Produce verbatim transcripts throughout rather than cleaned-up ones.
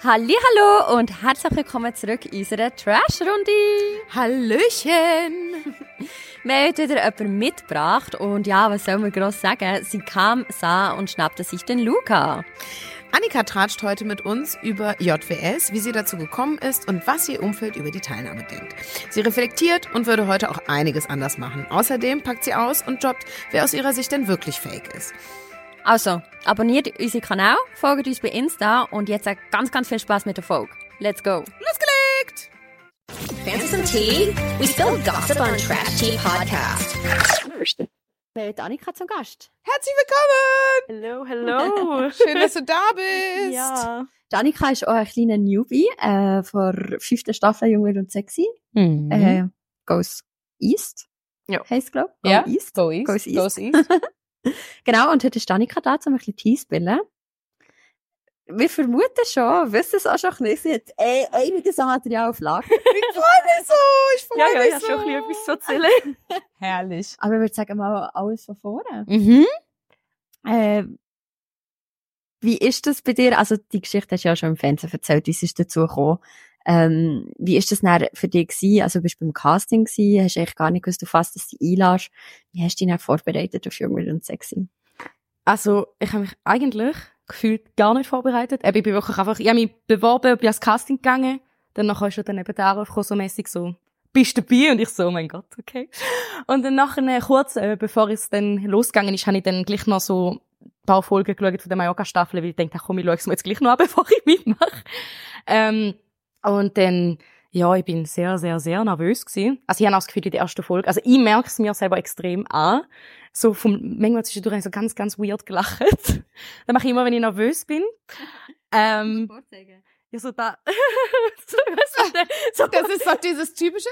Hallihallo und herzlich willkommen zurück in unserer Trash-Runde. Hallöchen! Wir haben heute wieder jemanden mitgebracht und ja, was soll man gross sagen? Sie kam, sah und schnappte sich den Luca. Annika tratscht heute mit uns über J W S, wie sie dazu gekommen ist und was ihr Umfeld über die Teilnahme denkt. Sie reflektiert und würde heute auch einiges anders machen. Außerdem packt sie aus und jobbt, wer aus ihrer Sicht denn wirklich fake ist. Also, abonniert unseren Kanal, folgt uns bei Insta und jetzt ganz, ganz viel Spaß mit der Folge. Let's go! Losgelegt! Fancy some tea? We still gossip on Trash Tea Podcast. Wir haben Annika zum Gast. Herzlich willkommen! Hallo, hallo. Schön, dass du da bist. Ja. Die Annika ist auch ein kleiner Newbie äh, von fünften Staffel Jung, Wild und Sexy. Mhm. Äh, Goes East, Ja. heisst glaube ich. Ja, Go East. Go East. Goes East. Goes East. Genau, und heute ist Annika da, um ein bisschen Tee zu spielen. Wir vermuten schon, wissen es auch schon ein bisschen, sie hat eh einiges an Material auf Lager. Ich freue mich so, ich freue Ja, ja, mich ja, so. schon ein bisschen etwas zu erzählen. Herrlich. Aber ich würde sagen, mal alles von vorne. Mhm. Äh, wie ist das bei dir? Also, die Geschichte hast du ja schon im Fernsehen erzählt, wie ist es dazu gekommen? Ähm, wie ist das dann für dich gewesen? Also, bist du beim Casting gewesen? Hast du eigentlich gar nicht gewusst, auf was du dich einlässt? Wie hast du dich dann vorbereitet auf Jung, Wild und Sexy? Also, ich habe mich eigentlich gefühlt gar nicht vorbereitet. Ich bin wirklich einfach, ich habe mich beworben, bin ans Casting gegangen, dann nachher ist schon dann eben der Anruf gekommen, so mässig so, bist du dabei? Und ich so, oh mein Gott, okay. Und dann nachher, kurz, äh, bevor es dann losgegangen ist, habe ich dann gleich noch so ein paar Folgen geschaut von der Mallorca-Staffel, weil ich dachte, komm, ich schaue es mir jetzt gleich noch an, bevor ich mitmache. Ähm, und dann, ja, ich bin sehr, sehr, sehr nervös gewesen. Also ich habe auch das Gefühl, in der ersten Folge, also ich merke es mir selber extrem an. So vom, manchmal zwischendurch habe ich so ganz, ganz weird gelacht. Das mache ich immer, wenn ich nervös bin. Ähm, ja, so da, so, so, Das ist doch dieses typische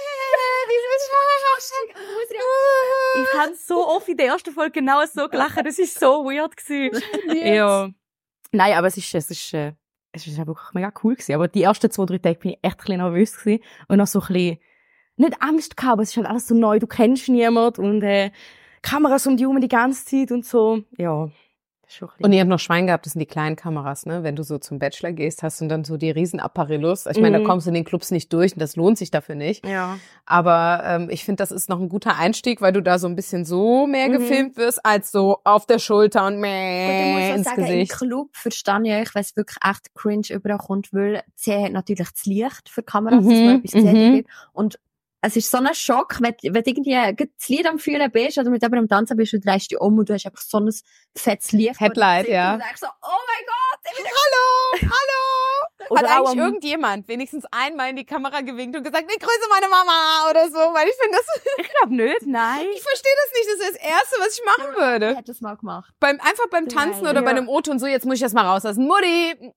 ich habe so oft in der ersten Folge genau so gelacht, das ist so weird gewesen. Ja. Nein, aber es ist, es ist, äh, es ist wirklich mega cool gewesen. Aber die ersten zwei, drei Tage bin ich echt ein bisschen nervös gewesen. Und auch so ein bisschen, nicht Angst gehabt, aber es ist halt alles so neu, du kennst niemanden und, äh, Kameras um die herum die ganze Zeit und so. Ja. Und ihr habt noch Schwein gehabt, das sind die kleinen Kameras, ne? Wenn du so zum Bachelor gehst, hast du dann so die riesen Apparillos. Ich meine, Mhm. da kommst du in den Clubs nicht durch und das lohnt sich dafür nicht. Ja. Aber ähm, ich finde, das ist noch ein guter Einstieg, weil du da so ein bisschen so mehr Mhm. gefilmt wirst, als so auf der Schulter und Und ich meh muss auch ins sagen, Gesicht. im Club verstehe ich euch, weil es wirklich echt cringe überkommt, weil sie hat natürlich das Licht für Kameras, dass Mhm, man etwas gesehen mhm. wird. Und es ist so ein Schock, wenn, wenn du irgendwie gerade das Lied am Fühlen bist oder mit jemandem am Tanzen bist und drehst dich um und du hast einfach so ein fettes Licht. vor dir Headlight, gesehen ja. Und du denkst so, oh mein Gott, ich bin Hallo, hallo. Oder Hat auch eigentlich am- irgendjemand wenigstens einmal in die Kamera gewinkt und gesagt, ich grüße meine Mama oder so, weil ich finde das, Ich glaube nicht, nein. ich verstehe das nicht, das ist das Erste, was ich machen Ich würde. hätte das mal gemacht. Beim, einfach beim Tanzen Nein. oder bei Ja. einem O-Ton so, jetzt muss ich das mal rauslassen. Mutti,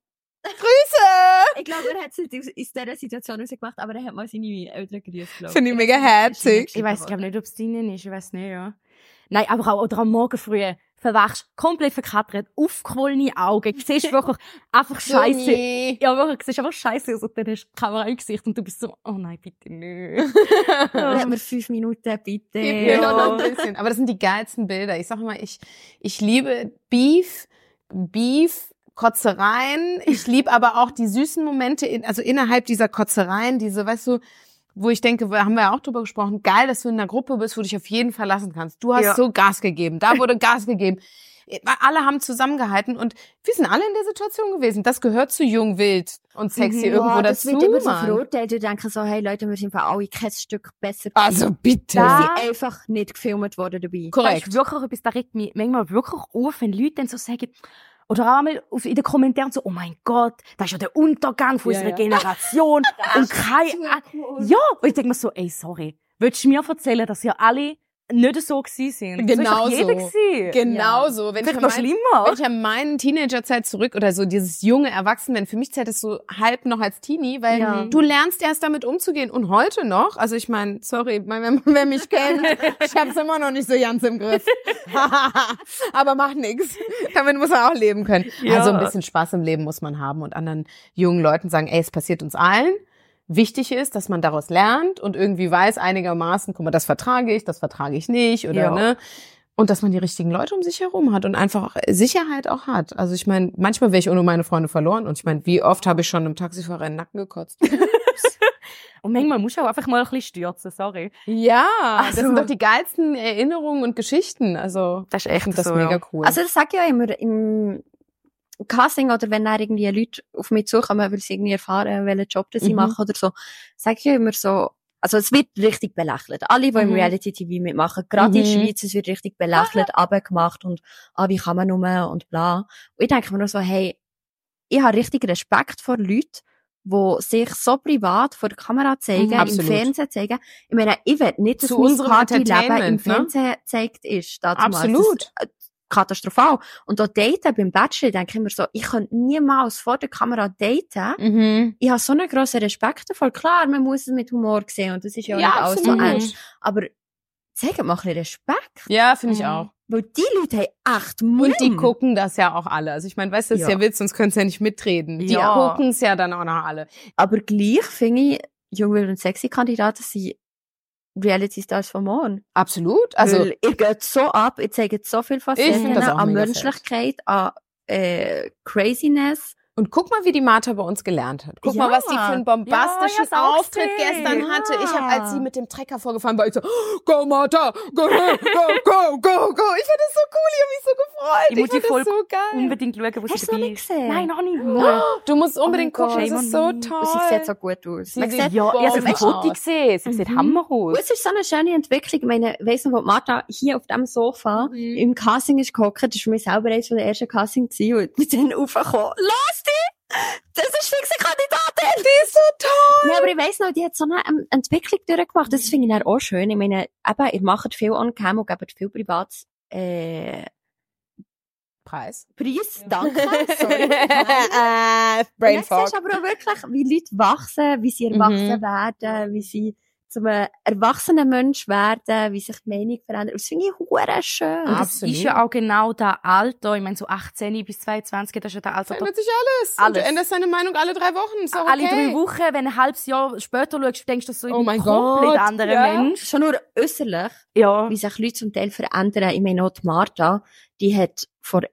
Grüße! Ich glaube, er hat es nicht aus dieser Situation rausgemacht, aber er hat mal seine Eltern gegrüßt, glaube ich. Finde ich mega herzig. Ich weiss, ich glaube nicht, ob es drinnen ist, ich weiss nicht, ja. Nein, aber auch, oder am Morgen früh, verwachst, komplett verkattert, aufgequollene Augen, siehst wirklich einfach scheisse. Junge. Ja, wirklich, siehst einfach scheisse aus und dann hast du die Kamera im Gesicht und du bist so, oh nein, bitte nicht. Gib mir fünf Minuten, bitte. Gib mir Ja. noch ein bisschen. Aber das sind die geilsten Bilder. Ich sag immer, ich, ich liebe Beef, Beef, Kotzereien. Ich liebe aber auch die süßen Momente, in, also innerhalb dieser Kotzereien, diese, weißt du, wo ich denke, da haben wir ja auch drüber gesprochen, geil, dass du in einer Gruppe bist, wo du dich auf jeden Fall lassen kannst. Du hast Ja. so Gas gegeben, da wurde Gas gegeben. Alle haben zusammengehalten und wir sind alle in der Situation gewesen. Das gehört zu jung, wild und sexy Mhm. irgendwo Ja, das dazu, wird immer so Mann. verurteilt. Du denkst so, hey Leute, wir sind für alle kein Stück besser. Also bitte. Weil Da- sie einfach nicht gefilmt worden dabei. Das Korrekt. ist wirklich etwas, da regt mich manchmal wirklich auf, wenn Leute dann so sagen, oder auch einmal auf- in den Kommentaren so, oh mein Gott, das ist ja der Untergang von Ja, unserer ja. Generation. und kein, ja, und ich denke mir so, ey, sorry, willst du mir erzählen, dass ihr alle nicht so gewesen sind? Genau so. ist doch jeder so. gewesen. Genau so. Wenn ich, Vielleicht an noch mein, schlimmer. wenn ich an meine Teenagerzeit zurück oder so dieses junge Erwachsenwerden, für mich zählt es so halb noch als Teenie, weil Ja. du lernst erst damit umzugehen und heute noch, also ich meine, sorry, wenn wer mich kennt, ich hab's immer noch nicht so ganz im Griff. Aber macht nix. Damit muss er auch leben können. Ja. Also ein bisschen Spaß im Leben muss man haben und anderen jungen Leuten sagen, ey, es passiert uns allen. Wichtig ist, dass man daraus lernt und irgendwie weiß einigermaßen, guck mal, das vertrage ich, das vertrage ich nicht oder Ja. ne. Und dass man die richtigen Leute um sich herum hat und einfach Sicherheit auch hat. Also ich meine, manchmal wäre ich ohne meine Freunde verloren. Und ich meine, wie oft habe ich schon im Taxifahrer in den Nacken gekotzt? Und manchmal musst du auch einfach mal ein bisschen stürzen, sorry. Ja, das Also- sind doch die geilsten Erinnerungen und Geschichten. Also Das ist ich echt finde das so, mega ja. cool. Also das sage ich ja immer im Casting oder wenn dann irgendwie Leute auf mich zukommen, weil sie irgendwie erfahren, welchen Job das sie Mhm. machen oder so, sage ich ja immer so, also es wird richtig belächelt. Alle, die im Mhm. Reality-T V mitmachen, gerade in der Mhm. Schweiz, es wird richtig belächelt, abgemacht und ah, wie kann man nur und bla. Und ich denke mir nur so, hey, ich habe richtig Respekt vor Leuten, die sich so privat vor der Kamera zeigen, Mhm. im Absolut. Fernsehen zeigen. Ich meine, ich will nicht, dass Zu mein unserem Partyleben im Entertainment, ne? Fernsehen gezeigt ist. Damals. Absolut. Das, äh, katastrophal. Und auch daten beim Bachelor, denke ich mir so, ich könnte niemals vor der Kamera daten. Mhm. Ich habe so einen grossen Respekt davor. Klar, man muss es mit Humor sehen und das ist ja, Ja, nicht alles so absolut. ernst. Aber zeigt mal ein bisschen Respekt. Ja, finde ich Mhm. auch. Weil die Leute haben echt Mumm. Und die gucken das ja auch alle. Also ich meine, weißt du, das ist Ja. ja Witz, sonst können sie ja nicht mitreden. Die Ja. gucken es ja dann auch noch alle. Aber gleich finde ich, Jung, Wild und Sexy Kandidaten sind Reality Stars von morgen. Absolut. Also Weil ihr geht so ab, ihr zeigt so viel Ich Facetten find das auch an mega Menschlichkeit, an äh, Craziness. und guck mal, wie die Martha bei uns gelernt hat. Guck Ja. mal, was die für einen bombastischen Ja, ich hab's auch Auftritt gesehen. gestern Ja. hatte. Ich habe, als sie mit dem Trecker vorgefahren war, ich so, go Martha, go, go, go, go, go. Ich fand das so cool, ich habe mich so gefreut. Ich muss die fand das Folge so geil. Unbedingt schauen, wo Hast sie du noch dabei nicht ist. gesehen? Nein, noch nicht. Du musst unbedingt Oh mein gucken, Gott. das ist so Shame on me. toll. Und sie sieht so gut aus. Sie Man sieht sieht, Ja, ich habe Bombe ein Foto aus. gesehen. Sie sieht Mhm. Hammer und aus. es ist so eine schöne Entwicklung. Ich meine, weiss noch, wo die Martha hier auf dem Sofa Mhm. im Casting ist gehockt, das war für mich selber eines der ersten Casting gewesen, und mit denen raufgekommen. Los die! Das ist fixe Kandidatin! Die ist so toll. Ja, aber ich weiss noch, die hat so eine ähm, Entwicklung durchgemacht. Das finde ich dann auch schön. Ich meine, eben, ihr macht viel on-cam und gebt viel privates, äh, Preis. Preis. Danke. Sorry. äh, Brain Und dann Fog. siehst du aber auch wirklich, wie Leute wachsen, wie sie erwachsen Mhm. werden, wie sie zu einem erwachsenen Mensch werden, wie sich die Meinung verändert. Das finde ich hure schön. Und das Absolut. ist ja auch genau das Alter. Ich meine, so achtzehn bis zweiundzwanzig, das ist ja das Alter. Verändert sich alles. Alles. Und du änderst deine Meinung alle drei Wochen. Ist auch okay. Alle drei Wochen, wenn ein halbes Jahr später schaust, denkst du so, ich Oh bin mein ein komplett Gott, anderer ja. Mensch. Schon nur äußerlich, Ja. wie sich Leute zum Teil verändern. Ich meine, auch die Martha, die hat vor,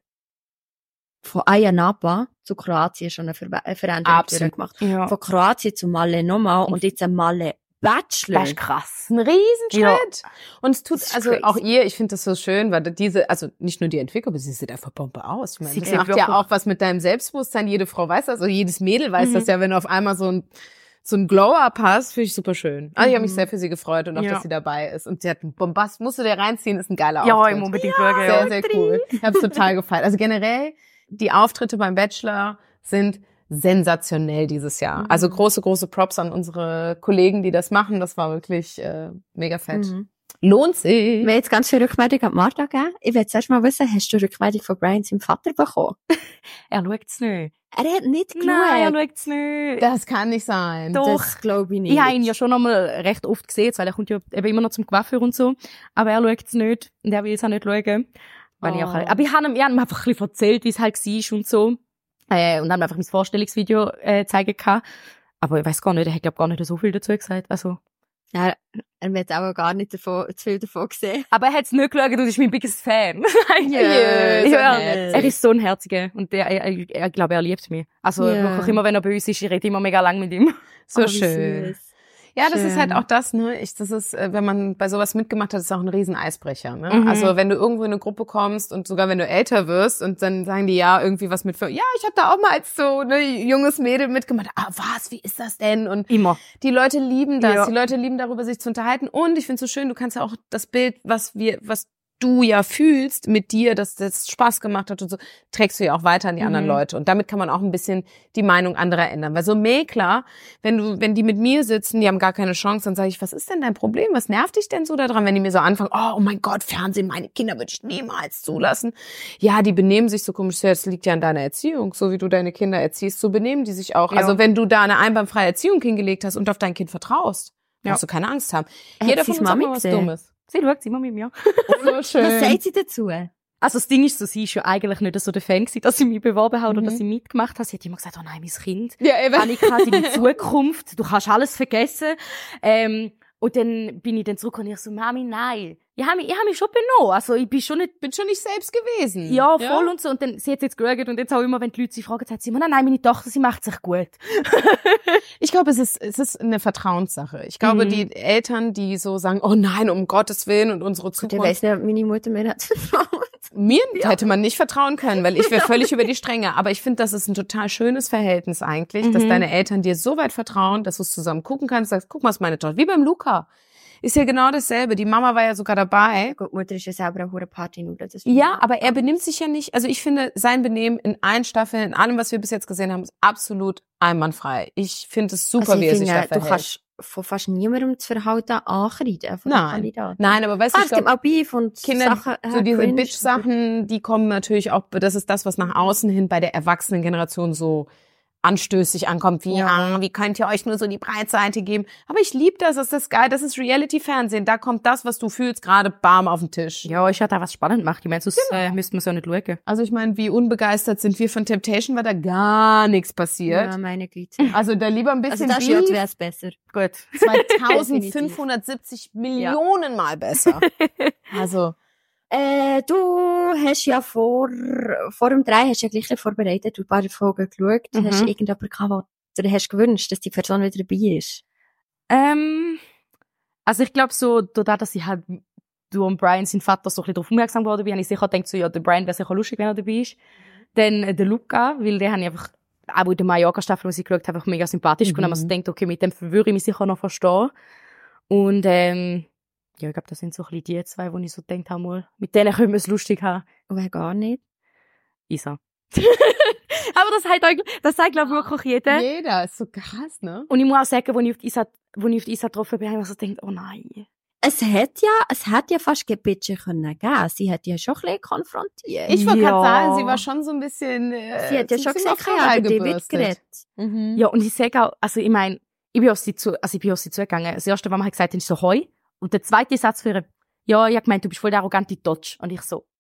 von Ayia Napa zu Kroatien schon eine Ver eine Veränderung Absolut. durchgemacht. Ja. Von Kroatien zu Malle nochmal und jetzt ein Malle Bachelor. Das ist krass. Ein Riesenschritt. Und es tut, Das ist also crazy. auch ihr, ich finde das so schön, weil diese, also nicht nur die Entwicklung, aber sie sieht einfach Bombe aus. Ich meine, Sie das sieht macht wirklich- ja auch was mit deinem Selbstbewusstsein. Jede Frau weiß das, also jedes Mädel weiß Mhm. das ja, wenn du auf einmal so ein, so ein Glow-Up hast, finde ich super schön. Also ich habe mich Mhm. sehr für sie gefreut und auch, Ja. dass sie dabei ist. Und sie hat einen Bombast, musst du dir reinziehen, ist ein geiler Ja, Auftritt. ich muss unbedingt schauen. Sehr, Ja. sehr cool. Ich habe es total gefallen. Also generell, die Auftritte beim Bachelor sind sensationell dieses Jahr. Mhm. Also große, große Props an unsere Kollegen, die das machen. Das war wirklich äh, mega fett. Mhm. Lohnt sich. Wir haben jetzt ganz viel Rückmeldung an Martha gegeben. Ich will zuerst mal wissen, hast du Rückmeldung von Brian seinem Vater bekommen? Er schaut's nicht. Er hat nicht geschaut. Nein, er schaut's nicht. Das kann nicht sein. Doch. Das glaube ich nicht. Ich habe ihn ja schon einmal recht oft gesehen, weil er kommt ja eben immer noch zum Coiffeur und so. Aber er schaut's nicht. Und er will es auch nicht schauen. Weil ich auch, Oh. aber ich habe ihm, ich hab ihm einfach ein bisschen erzählt, wie es halt war und so. Äh, und dann einfach mein Vorstellungsvideo äh, zeigen kann. Aber ich weiß gar nicht, er hat glaub gar nicht so viel dazu gesagt. Also. Ja, er wird auch gar nicht davon, zu viel davon gesehen. Aber er hat's nicht geschaut und ist mein biggest Fan. Yeah, so ja, herzig. er ist so ein Herziger. Und der, er, er, er glaube, er liebt mich. Also Ja. wirklich immer, wenn er bei uns ist, ich rede immer mega lang mit ihm. So Oh, wie schön. süß. Ja, das ist halt Schön. auch das, ne? Ich, das ist, äh, wenn man bei sowas mitgemacht hat, ist auch ein riesen Eisbrecher, ne? Mhm. Also wenn du irgendwo in eine Gruppe kommst und sogar wenn du älter wirst und dann sagen die ja irgendwie was mit, für, ja, ich habe da auch mal als so ne junges Mädel mitgemacht. Ah, was? Wie ist das denn? Und Immer. die Leute lieben das. Ja. Die Leute lieben darüber, sich zu unterhalten. Und ich finde es so schön, du kannst ja auch das Bild, was wir, was du ja fühlst mit dir, dass das Spaß gemacht hat und so, trägst du ja auch weiter an die Mhm. anderen Leute. Und damit kann man auch ein bisschen die Meinung anderer ändern. Weil so Mäkler, wenn du, wenn die mit mir sitzen, die haben gar keine Chance, dann sage ich, was ist denn dein Problem? Was nervt dich denn so daran, wenn die mir so anfangen, oh, oh mein Gott, Fernsehen, meine Kinder würde ich niemals zulassen. Ja, die benehmen sich so komisch, das liegt ja an deiner Erziehung. So wie du deine Kinder erziehst, so benehmen die sich auch. Ja. Also wenn du da eine einwandfreie Erziehung hingelegt hast und auf dein Kind vertraust, Ja. musst du keine Angst haben. Hat Jeder sie von uns das hat Mami mal was gesehen? Dummes. Sie schaut immer mit mir. So schön. Was sagt sie dazu? Also das Ding ist so, sie ist ja eigentlich nicht so der Fan gewesen, dass sie mich beworben hat oder Mhm. dass sie mitgemacht hat. Sie hat immer gesagt, oh nein, mein Kind. Ja, eben. Annika, deine Zukunft, du kannst alles vergessen. Ähm, und dann bin ich dann zurück und ich so, Mami, nein, ich habe mich, ich hab mich schon benommen. Also, ich bin schon nicht, Bin schon nicht selbst gewesen. ja, voll und so. Und dann, sie hat jetzt geschaut und jetzt auch immer, wenn die Leute sie fragen, sagt sie immer, nein, nein, meine Tochter, sie macht sich gut. Ich glaube, es ist, es ist eine Vertrauenssache. Ich glaube, Mhm. die Eltern, die so sagen, oh nein, um Gottes Willen und unsere Gut, ich Zukunft. weiss nicht, ob meine Mutter mir hat vertraut. Mir hätte man nicht vertrauen können, weil ich wäre völlig über die Stränge. Aber ich finde, das ist ein total schönes Verhältnis eigentlich, dass Mhm. deine Eltern dir so weit vertrauen, dass du es zusammen gucken kannst, sagst, guck mal, ist meine Tochter. Wie beim Luca. Ist ja genau dasselbe. Die Mama war ja sogar dabei. Gut, Mutter ist ja selber auch eine Partynude. das Ja, aber er benimmt sich ja nicht, also ich finde, sein Benehmen in allen Staffeln, in allem, was wir bis jetzt gesehen haben, ist absolut einwandfrei. Ich finde es super, also wie ich er sich da finde, du verhält. kannst von fast niemandem das Verhalten ankreiden von Nein. den Kandidaten. Nein, aber weißt du, Ah, ich es gibt glaube, auch Beef und Kinder, Sachen, so äh, diese cringe. Bitch-Sachen, die kommen natürlich auch, das ist das, was nach außen hin bei der erwachsenen Generation so anstößig ankommt, wie, Ja. ah, wie könnt ihr euch nur so die Breitseite geben? Aber ich liebe das, das ist das geil, das ist Reality-Fernsehen, da kommt das, was du fühlst, gerade bam auf den Tisch. Ja, ich hatte auch was spannend gemacht. Ich meine, sonst äh, müssten wir es ja nicht schauen. Also ich meine, wie unbegeistert sind wir von Temptation, weil da gar nichts passiert. Ja, meine Güte. Also da lieber ein Also bisschen das Jahr Beef, wäre es besser. Gut. zweitausendfünfhundertsiebzig Millionen Mal besser. Also, Äh, du hast ja vor, vor dem Drei hast du ja gleich nicht vorbereitet, du ein paar Folgen geschaut. Mhm. Hast du irgendjemanden gehabt, wo du hast gewünscht, dass die Person wieder dabei ist? Ähm, also ich glaube so, dadurch, dass ich halt du und Brian, sein Vater, so ein bisschen darauf aufmerksam geworden bin, habe ich sicher gedacht, so, ja, der Brian wäre sicher lustig, wenn er dabei ist. Dann äh, der Luca, weil den habe ich einfach, auch in der Mallorca-Staffel, die ich geschaut habe, einfach mega sympathisch Mhm. gefunden. Mhm. Man denkt, okay, mit dem würde ich mich sicher noch verstehen. Und ähm, ja, ich glaube, das sind so ein bisschen die zwei, wo ich so gedacht habe, mal, mit denen können wir es lustig haben. Oder gar nicht? Isa. Aber das sagt, eigentlich- das sagt glaube ich, wirklich jeder. jeder ist so krass, ne? Und ich muss auch sagen, als ich auf die Isa, als ich auf die Isa getroffen bin, habe ich so gedacht, oh nein. Es hätte ja, es hätte ja fast Gebetsche können geben. Sie hat ja schon ein bisschen konfrontiert. Ich wollte Ja. gerade sagen, sie war schon so ein bisschen, äh, Sie hat ja so schon ein bisschen gesagt, auf ja, Krawall über die wird gebürstet. geredet. Mhm. Ja, und ich sage auch, also ich meine, ich bin auf sie zu, also ich bin auf sie zugegangen. Das erste, was man hat gesagt, ist so, hoi. Und der zweite Satz für ihr, ja, ich hab gemeint, du bist voll der arrogante Dodge. Und ich so,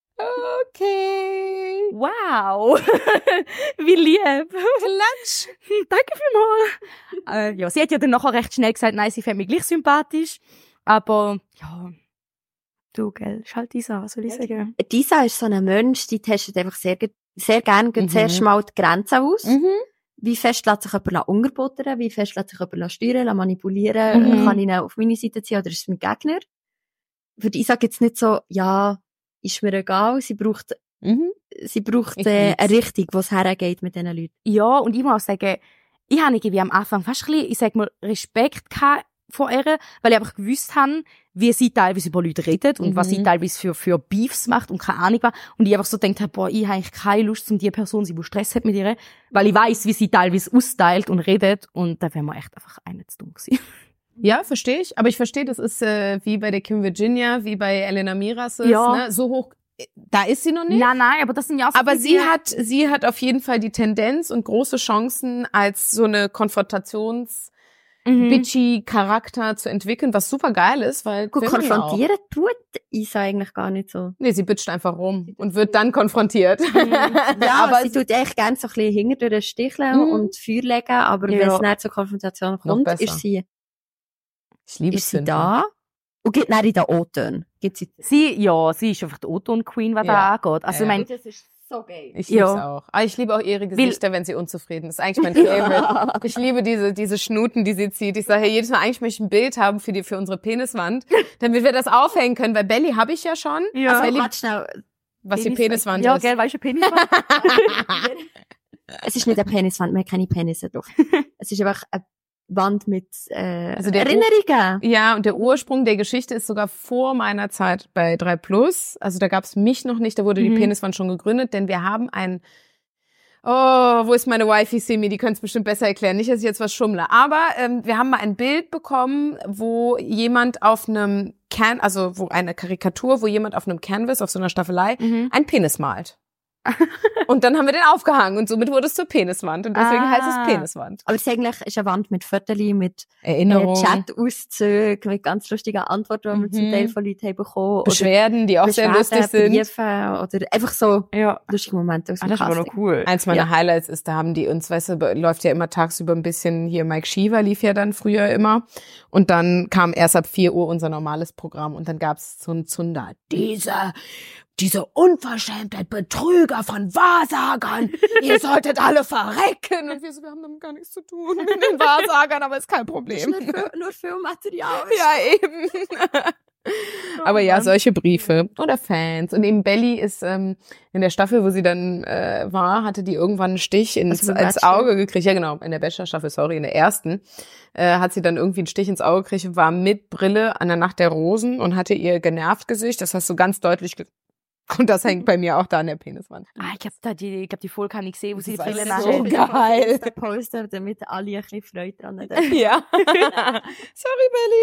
Okay. wow. Wie lieb. Klatsch. Danke vielmals. äh, ja, sie hat ja dann nachher recht schnell gesagt, nein, sie fand mich gleich sympathisch. Aber, ja, du, gell, ist halt Isa, was soll ich sagen? Disa ist so ein Mensch, die testet einfach sehr, ge- sehr gerne Mhm. zuerst mal die Grenzen aus. Mhm. Wie fest lässt sich jemand unterbuttern? Wie fest lässt sich jemand steuern, manipulieren? Mhm. Kann ich ihn auf meine Seite ziehen oder ist es mein Gegner? Für die Isa gibt's nicht so, ja, ist mir egal. Sie braucht, Mhm. sie braucht Ich äh, lieb's. eine Richtung, wo es hergeht mit diesen Leuten. Ja, und ich muss auch sagen, ich habe irgendwie am Anfang fast ein bisschen, ich sag mal, Respekt gehabt vor ihr, weil ich einfach gewusst habe, wie sie teilweise über Leute redet und Mhm. was sie teilweise für, für Beefs macht und keine Ahnung was. Und ich einfach so gedacht habe, boah, ich habe eigentlich keine Lust, um die Person, die Stress hat mit ihr, weil ich weiss, wie sie teilweise austeilt und redet und da wäre mir echt einfach eine zu dumm gewesen. Ja, verstehe ich. Aber ich verstehe, das ist äh, wie bei der Kim Virginia, wie bei Elena Miras. Ja. Ne? So hoch, da ist sie noch nicht. Nein, nein, aber das sind ja auch so Aber viele- sie hat, sie hat auf jeden Fall die Tendenz und große Chancen, als so eine Konfrontations- Mhm. bitchy Charakter zu entwickeln, was super geil ist, weil Gut, will man ja auch. konfrontieren tut Isa eigentlich gar nicht so. Nee, sie bitcht einfach rum und wird dann konfrontiert. Ja, aber sie tut echt gerne so ein bisschen hinter durch den Sticheln Mhm. und Feuer legen, aber Ja. wenn es nicht zur Konfrontation kommt, besser. ist sie, ich liebe ist sie da und geht dann in den O-Ton. Geht sie Sie, ja, sie ist einfach die O-Ton-Queen, was Ja. da angeht. Also, Ja. ich meine, das ist so geil. Ich liebe es Ja. auch. Aber ich liebe auch ihre Will- Gesichter, wenn sie unzufrieden ist. Eigentlich mein Favorite. Ich liebe diese, diese Schnuten, die sie zieht. Ich sage, hey, jedes Mal eigentlich möchte ich ein Bild haben für die, für unsere Peniswand, damit wir das aufhängen können, weil Belly habe ich ja schon. Ja. Also, Belly, warte schnell. was die Penis- Peniswand ja, ist. gell, weißt du, Peniswand? Es ist nicht eine Peniswand, man hat keine Penisse drauf. Es ist einfach eine Wand mit äh, Also der Erinnerungen. Ja, und der Ursprung der Geschichte ist sogar vor meiner Zeit bei drei Plus. Also da gab es mich noch nicht, da wurde die Mhm. Peniswand schon gegründet, denn wir haben ein Oh, wo ist meine Wifi, Simi? Die können es bestimmt besser erklären. Nicht, dass ich jetzt was schummle. Aber ähm, wir haben mal ein Bild bekommen, wo jemand auf einem Can, also wo eine Karikatur, wo jemand auf einem Canvas, auf so einer Staffelei, Mhm. einen Penis malt. Und dann haben wir den aufgehangen und somit wurde es zur Peniswand und deswegen Ah. heißt es Peniswand. Aber es ist eigentlich ist eine Wand mit Fotos, mit äh, Erinnerung, Chat-Auszügen, mit ganz lustigen Antworten, die wir Mhm. zum Teil von Leuten haben bekommen. Beschwerden, die auch oder sehr Beschwerden, lustig sind. Briefe oder einfach so Ja. lustige Momente aus Ah, dem das ist aber Casting. noch cool. Eins meiner Ja. Highlights ist, da haben die uns, weißt du, läuft ja immer tagsüber ein bisschen, hier Mike Shiva lief ja dann früher immer und dann kam erst ab vier Uhr unser normales Programm und dann gab's so einen Zunder. Diese, diese Unverschämtheit, Betrüger von Wahrsagern, ihr solltet alle verrecken. Und wir so, wir haben damit gar nichts zu tun mit den Wahrsagern, aber ist kein Problem. Nur, Fil- nur Filmmaterial. Ja, eben. Aber ja, solche Briefe oder Fans. Und eben Belly ist ähm, in der Staffel, wo sie dann äh, war, hatte die irgendwann einen Stich ins, Also beim ins Bachelor? Auge gekriegt. Ja, genau, in der Bachelor-Staffel, sorry, in der ersten. Äh, hat sie dann irgendwie einen Stich ins Auge gekriegt und war mit Brille an der Nacht der Rosen und hatte ihr genervt Gesicht. Das hast du ganz deutlich ge- und das hängt bei mir auch da an der Peniswand. Ah, ich hab da die, ich hab die Folge nicht gesehen, wo sie die Das Brille war nachher. so geil. Der Poster, damit alle ein bisschen Freude dran haben. Ja. Sorry,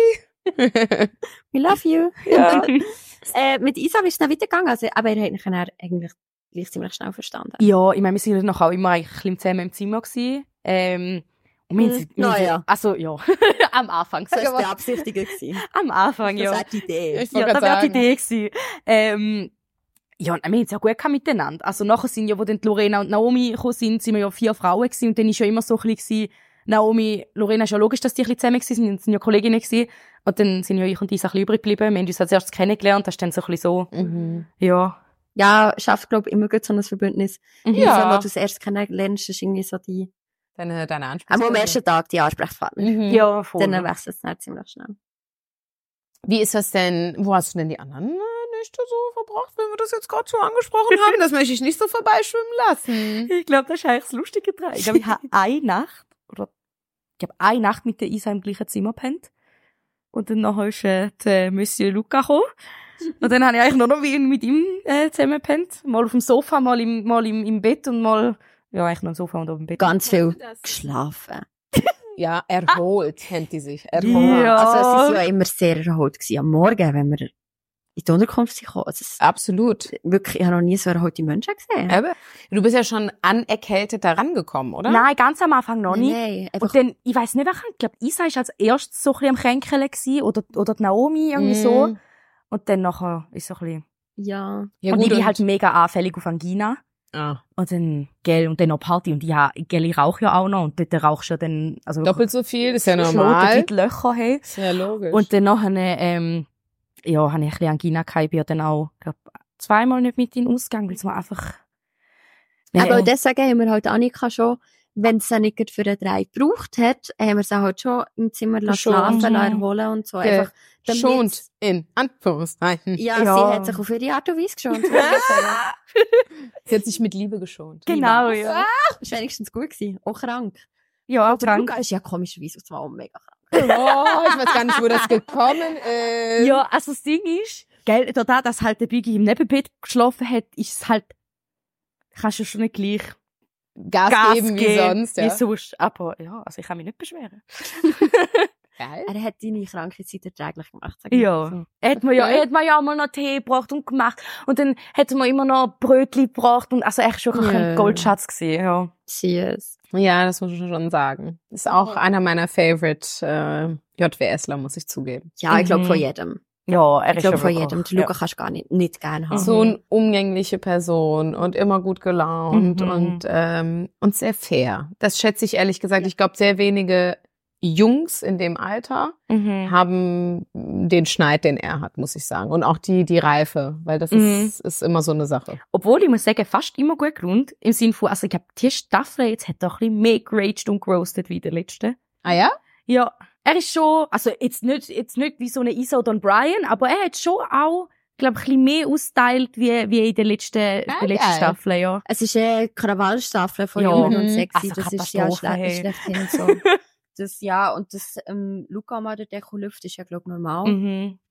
Belly. We love you. Ja. äh, mit Isa ist es dann weitergegangen, also, aber ihr habt ihn dann eigentlich gleich ziemlich schnell verstanden. Ja, ich meine, wir sind noch auch immer eigentlich ein bisschen zusammen im Zimmer gewesen. Ähm, und wir, Mhm. sind- wir Na sind- ja. Also, ja. Am Anfang. So war es beabsichtigt gewesen. Am Anfang, ja. Das war die Idee. Ich Ja, wollte das gerade wäre die sagen. Idee gewesen. Ähm, ja, und wir haben es ja gut gehabt miteinander. Also nachher sind ja, wo dann die Lorena und Naomi gekommen sind, sind wir ja vier Frauen gewesen und dann ist ja immer so ein bisschen gewesen, Naomi, Lorena ist ja logisch, dass die ein bisschen zusammen gewesen sind, sind ja Kolleginnen gewesen. Und dann sind ja ich und Isa ein bisschen übrig geblieben. Wir haben uns als erstes kennengelernt, das ist dann so ein bisschen so, Mhm. ja. Ja, schafft, glaube ich, immer gut so ein Verbündnis. Mhm. Ja. Ja. Wenn du das erst kennenlernst, ist irgendwie so die, Deine, deine auch Ansprüche. am ersten Tag die Ansprechpartner. Mhm. Ja, voll. Dann wechselt es dann ziemlich schnell. Wie ist das denn, wo hast du denn die anderen äh, Nächte so verbracht, wenn wir das jetzt gerade so angesprochen haben? Das möchte ich nicht so vorbeischwimmen lassen. Ich glaube, das ist eigentlich das Lustige dran. Ich glaube, ich habe eine Nacht, oder ich habe eine Nacht mit der Isa im gleichen Zimmer gepennt. Und dann nachher ist äh, der Monsieur Luca gekommen. Und dann habe ich eigentlich nur noch wie mit ihm äh, zusammen gepennt. Mal auf dem Sofa, mal im, mal im, im Bett und mal, ja, eigentlich noch im Sofa und auf dem Bett. Ganz viel geschlafen. Ja, erholt kennt die sich. Erholt. Ja. Also es ist ja immer sehr erholt gewesen. Am Morgen, wenn wir in die Unterkunft sind gekommen. Also es ist Absolut. wirklich, ich habe noch nie so erholte Menschen gesehen. Aber du bist ja schon anerkältet da rangekommen, oder? Nein, ganz am Anfang noch nicht. Nein, einfach, Und dann, ich weiss nicht, wer kann, ich glaube, Isa ist als erstes so ein bisschen am Kränkeln gewesen, oder, oder die Naomi, irgendwie so. Mm. Und dann nachher ist so ein bisschen, ja. Ja, und gut, ich bin und- halt mega anfällig auf Angina. Ah. Und dann, gell, und dann noch Party. Und ja, gell, ich rauche ja auch noch. Und dort rauchst du ja dann, also Doppelt so viel, ist ja schloten normal. die Löcher haben. Ist ja logisch. Und dann nachher, ähm, ja, habe ich ein bisschen Angina gehabt. Ich bin ja dann auch, glaub, zweimal nicht mit in den Ausgang, weil es mir einfach, Aber Nee. deswegen haben wir halt Annika schon, wenn es sie nicht für einen Drei gebraucht hat, haben wir sie halt schon im Zimmer lassen Geschont. schlafen, lassen, Mhm. erholen und so. Ge- Einfach, damit- Schont, in Anführungszeichen. Ja, Ja. sie hat sich auf ihre Art und Weise geschont. würde ich sagen. Sie hat sich mit Liebe geschont. genau, ja. Das war wenigstens gut gewesen. Auch krank. Ja, Der krank. Luca ist ja komischerweise aus auch mega krank. Oh, ich weiß gar nicht, wo das gekommen ist. Ja, also das Ding ist, gell, da, dass halt der Biggie im Nebenbett geschlafen hat, ist es halt, kannst du schon nicht gleich Gas, Gas geben wie geben, sonst, ja. wie sonst. Aber ja, also ich kann mich nicht beschweren. Geil. Er hat deine Krankheit erträglich gemacht. Sag ich mal Ja. so. Er hat mir ja, Okay. er hat mir ja auch mal noch Tee gebracht und gemacht. Und dann hat er mir immer noch Brötchen gebracht und, also echt schon Ja. ein Goldschatz gesehen, ja. Süß. Ja, das muss ich schon sagen. Ist auch einer meiner Favorite äh, JWSler, muss ich zugeben. Ja, ich glaube Mhm. von jedem. Ja, er Ich ist glaube ja von wirklich- jedem. Den Luca kannst du gar nicht, nicht gerne haben. So eine umgängliche Person und immer gut gelaunt Mhm. und ähm, und sehr fair. Das schätze ich ehrlich gesagt. Ich glaube, sehr wenige Jungs in dem Alter Mhm. haben den Schneid, den er hat, muss ich sagen. Und auch die die Reife, weil das Mhm. ist, ist immer so eine Sache. Obwohl, ich muss sagen, fast immer gut gelohnt. Im Sinne von, also ich glaube, die Staffel jetzt hat doch ein bisschen mehr geraged und geroastet wie der letzte. Ah ja? Ja, er ist schon, also jetzt nicht, jetzt nicht wie so eine Isa oder ein Brian, aber er hat schon auch, glaube ich, ein bisschen mehr austeilt wie, wie in der letzten, der letzten geil. Staffel, ja. Es ist eine Krawallstaffel von Ja. Jungen und Mhm. Sexy. Also das ist ja Katastrophe, schle hey. schlechthin so. Das, ja, und das, ähm, Luca mal der Deko Luft ist ja, glaub ich, normal. Mhm.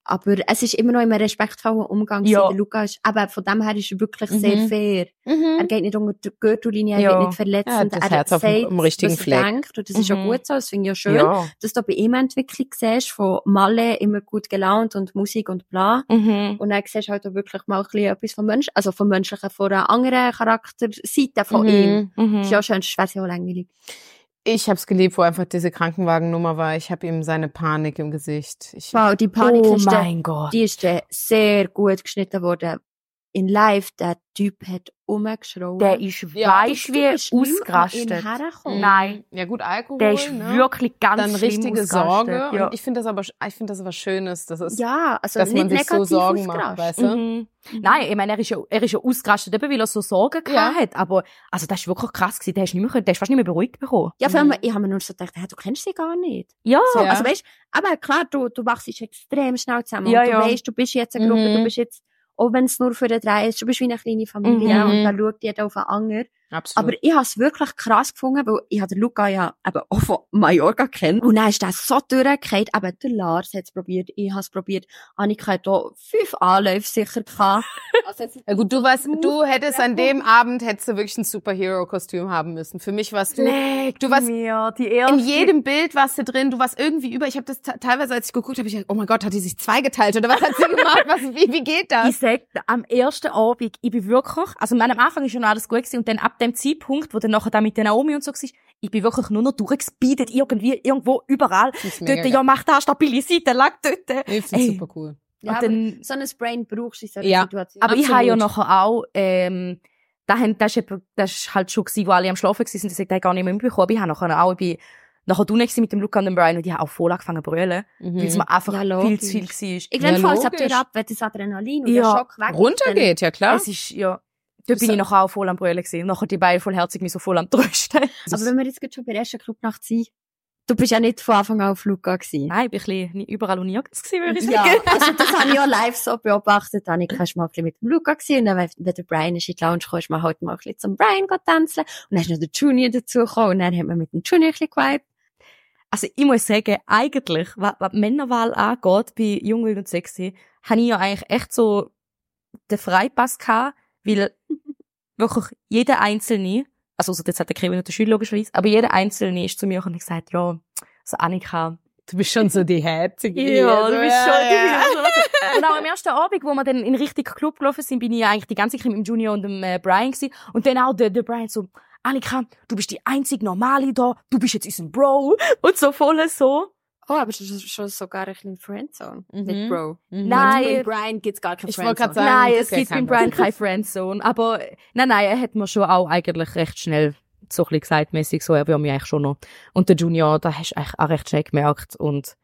Aber es ist immer noch immer respektvoller Umgang. Ja. Der Luca ist, aber von dem her ist er wirklich Mhm. sehr fair. Mhm. Er geht nicht unter die Gürtellinie, er Ja. wird nicht verletzend. Er hat das er Herz auf dem- sagt, am richtigen was er Fleck. denkt. Und das ist auch Mhm. gut so. Das finde ich auch schön. Ja. Dass du bei ihm eine Entwicklung siehst, von Malle immer gut gelaunt und Musik und bla. Mhm. Und dann siehst du halt auch wirklich mal ein bisschen etwas vom Mensch, also vom Menschlichen, von einer anderen Charakterseite von Mhm. ihm. Mhm. Ist ja auch schön, das wäre ja auch langweilig. Ich hab's geliebt, wo einfach diese Krankenwagennummer war. Ich habe ihm seine Panik im Gesicht. Ich, Wow, die Panik Oh ist der, mein Gott. die ist der sehr gut geschnitten worden. In live, der Typ hat umgeschraubt. Der ist, Ja, weisst wie ausgerastet. ausgerastet. Nein. Ja gut, Alkohol, Der ist ne? wirklich ganz Dann schlimm richtige ausgerastet. Sorge. Ja. Und ich finde das aber, ich finde das aber Schönes, das ist, Ja, also dass nicht man sich so negativ Sorgen macht, ausgerastet. weißt du? Mhm. Nein, ich meine, er ist ja, er ist ja ausgerastet, eben weil er so Sorgen Ja. gehabt hat. Aber, also, das ist wirklich krass gewesen. Der ist nicht mehr, können- der ist fast nicht mehr beruhigt bekommen. Ja, vor allem, Mhm. ich habe mir nur so gedacht, hey, du kennst sie gar nicht. Ja. So, Ja. also weißt, aber klar, du, du wachst extrem schnell zusammen. Ja, und du ja. weißt, du bist jetzt eine Gruppe, Mhm. du bist jetzt, auch wenn es nur für den drei ist, du bist wie eine kleine Familie Mhm. und dann schaut jeder auf den anderen. Absolut. Aber ich habe es wirklich krass gefunden, weil ich habe den Luca ja eben auch von Mallorca kennt. Und dann ist der so durchgefallen. Eben der Lars hat es probiert, ich habe es probiert. Annika hat auch fünf Anläufe sicher gehabt. Also jetzt- ja gut, du warst, du hättest an dem Abend hättest du wirklich ein Superhero-Kostüm haben müssen. Für mich warst du, Leck du warst mir, die erste. in jedem Bild warst du drin, du warst irgendwie über. Ich habe das te- teilweise, als ich geguckt habe, ich gedacht, oh mein Gott, hat die sich zweigeteilt oder was hat sie gemacht? Was, wie, wie geht das? Ich sag, am ersten Abend, ich bin wirklich, also am Anfang ist schon alles gut gewesen und dann ab dem Zeitpunkt, wo dann nachher da mit der Naomi und so war, ich bin wirklich nur noch durchgespeedet, irgendwie, irgendwo, überall. Das ist mega Dort, ja, mach da Stabilität, lag dort. geil. Ich find's Ey. super cool. ja, und aber dann- so ein Brain brauchst du in so einer Ja. Situation. Aber ich habe ja Absolut. nachher auch, ähm, da haben, das ist, eben- das ist halt schon gewesen, wo alle am Schlafen waren und ich sagte, ich gar nicht mehr mitbekommen. Aber ich habe nachher auch, ich bin nachher du mit dem Luca und dem Brian und ich habe auch voll angefangen zu brüllen, Mhm. weil es mir einfach Ja, viel logisch. zu viel war. Ich glaube, Ja, falls habt logisch. ihr ab, wenn das Adrenalin und Ja. der Schock weg ist, Runtergeht, ja klar. Es ist, ja, dort bin So- ich nachher auch voll am brüllen gewesen. Und nachher die beiden vollherzig mich so voll am trösten. Dann, aber wenn wir jetzt gerade schon bei der ersten Clubnacht sind, du bist ja nicht von Anfang an auf Luca gewesen. Nein, ich bin ein bisschen nicht überall und nirgends gewesen, würde ich Ja, sagen. also das habe ich auch live so beobachtet. Annika ist mal ein bisschen mit dem Luca gewesen, und dann, wenn wenn der Brian ist in die Lounge gekommen, ist man halt mal ein bisschen zum Brian tanzen. Und dann ist noch der Junior dazugekommen, und dann hat man mit dem Junior ein bisschen gewiped. Also ich muss sagen, eigentlich, was, was die Männerwahl angeht, bei Jung, Wild und Sexy, habe ich ja eigentlich echt so den Freipass gehabt, weil wirklich jeder Einzelne, also also jetzt hat der Kevin und der Schüler logischerweise, aber jeder Einzelne ist zu mir und hat gesagt, ja, also Annika, Du bist schon so die Herzige. ja, du bist ja, schon die ja. Hüse. Und auch am ersten Abend, wo wir dann in richtig Club gelaufen sind, bin ich ja eigentlich die ganze Zeit mit dem Junior und dem äh, Brian gewesen. Und dann auch der, der Brian so, Annika, du bist die einzige Normale da, du bist jetzt unser Bro. Und so voll so. Oh, aber das ist schon sogar ein bisschen Friendzone. Mhm. Mit Bro. Mhm. Nein. Bei Brian gibt's gar keine Ich wollte Friendzone. grad sagen, Nein, das es ist gibt ja beim kein Brian keine Friendzone. Aber, nein, nein, er hat mir schon auch eigentlich recht schnell so ein bisschen gesagt-mässig, so, er will mich eigentlich schon noch. Und der Junior, da hast du eigentlich auch recht schnell gemerkt. Und,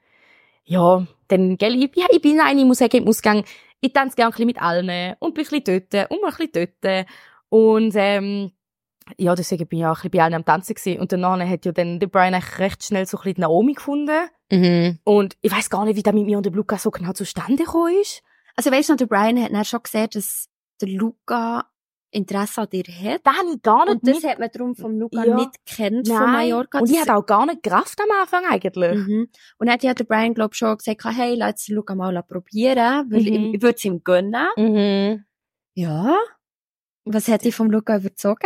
ja, dann, gell, ich, ja, ich bin eine, ich muss sagen, im Ausgang, ich tanze gerne ein bisschen mit allen und bin ein bisschen dort und mal ein bisschen dort. Und, ähm, ja, deswegen bin ich auch ein bisschen bei allen am Tanzen gewesen. Und danach hat ja dann der Brian eigentlich recht schnell so ein bisschen die Naomi gefunden. Mhm. Und ich weiss gar nicht, wie das mit mir und dem Luca so genau zustande gekommen ist. Also weißt du noch, der Brian hat dann schon gesehen, dass der Luca Interesse an dir hat. Das habe ich gar nicht Und das mit- hat man darum vom Luca Ja. nicht kennt von Nein. Mallorca. Und ich Das- hatte auch gar nicht Kraft am Anfang eigentlich. Mhm. Und dann hat ja der Brian, glaub schon gesagt, hey, lass den Luca mal probieren, weil Mhm. ich, ich würde es ihm gönnen. Mhm. Ja. Was hat dich vom Luca überzogen?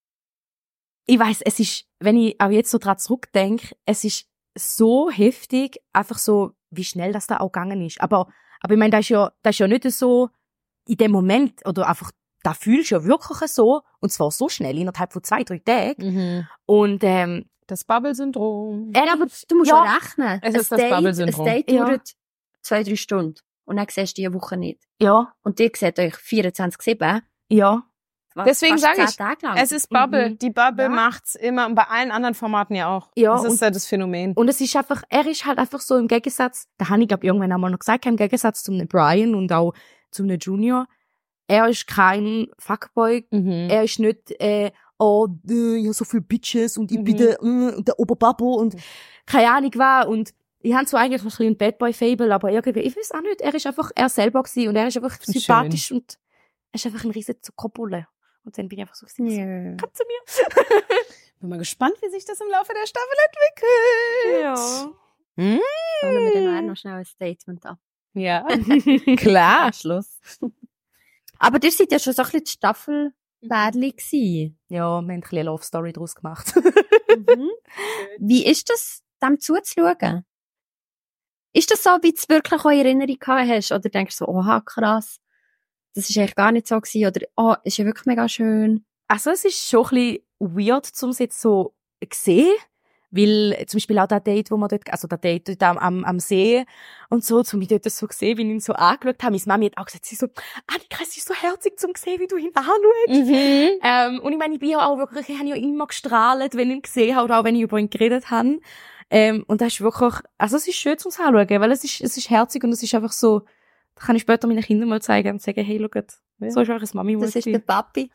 Ich weiss, es ist, wenn ich auch jetzt so dran zurückdenke, es ist so heftig, einfach so, wie schnell das da auch gegangen ist. Aber, aber ich meine, das ist ja, das ist ja nicht so in dem Moment, oder einfach, da fühlst du ja wirklich so, und zwar so schnell, innerhalb von zwei, drei Tagen. Mhm. Und, ähm, Das Bubble-Syndrom. Ja, aber du musst Ja. ja rechnen. Es Ein ist das Date- Bubble-Syndrom. Ein Date Ja. dauert zwei, drei Stunden. Und dann siehst du die eine Woche nicht. ja, Und ihr seht euch vierundzwanzig sieben. ja. Deswegen sag ich, Tage lang. Es ist Bubble. Mhm. Die Bubble Ja. macht's immer und bei allen anderen Formaten ja auch. Ja, Das ist und- ja das Phänomen. Und es ist einfach, er ist halt einfach so im Gegensatz, da habe ich glaube irgendwann einmal noch gesagt, im Gegensatz zu einem Brian und auch zu einem Junior, er ist kein Fuckboy, Mhm. er ist nicht, äh, oh, äh, ich habe so viele Bitches und ich Mhm. bin der, äh, der Oberbabo und keine Ahnung was und ich habe so eigentlich ein bisschen ein Bad Boy-Fable, aber irgendwie, ich weiß auch nicht, er ist einfach er selber gewesen und er ist einfach Schön. sympathisch und er ist einfach ein riesen Zuckerbulle. Und dann bin ich einfach so gewesen, Ja. komm zu mir. Bin mal gespannt, wie sich das im Laufe der Staffel entwickelt. Ja. Hm? Holen wir dann noch schnell ein Statement ab. Ja, klar. Schluss. Aber ihr seid ja schon so ein bisschen die Staffelbärli gewesen. Ja, wir haben ein bisschen eine Love-Story daraus gemacht. Mhm. Wie ist das, dem zuzuschauen? Ist das so, wie du es wirklich auch in Erinnerung gehabt hast? Oder denkst du so, oha, krass, das ist eigentlich gar nicht so gewesen? Oder, oh, ist ja wirklich mega schön. Also es ist schon ein bisschen weird, um es jetzt so zu sehen. Weil zum Beispiel auch das Date, wo wir dort, also das Date dort am, am, am See und so, um mich dort so gesehen, wie ich ihn so angeschaut habe. Meine Mami hat auch gesagt, sie so, Annika, es ist so herzig zum sehen, wie du ihn anschaust. Mhm. Ähm, und ich meine, ich bin ja auch wirklich, ich habe ja immer gestrahlt, wenn ich ihn gesehen habe oder auch wenn ich über ihn geredet habe. Ähm, und das ist wirklich, also es ist schön zum Anschauen, weil es ist, es ist herzig und es ist einfach so, da kann ich später meinen Kindern mal zeigen und sagen, hey, schaut, ja. So ist eure Mami. Das ist der Papi.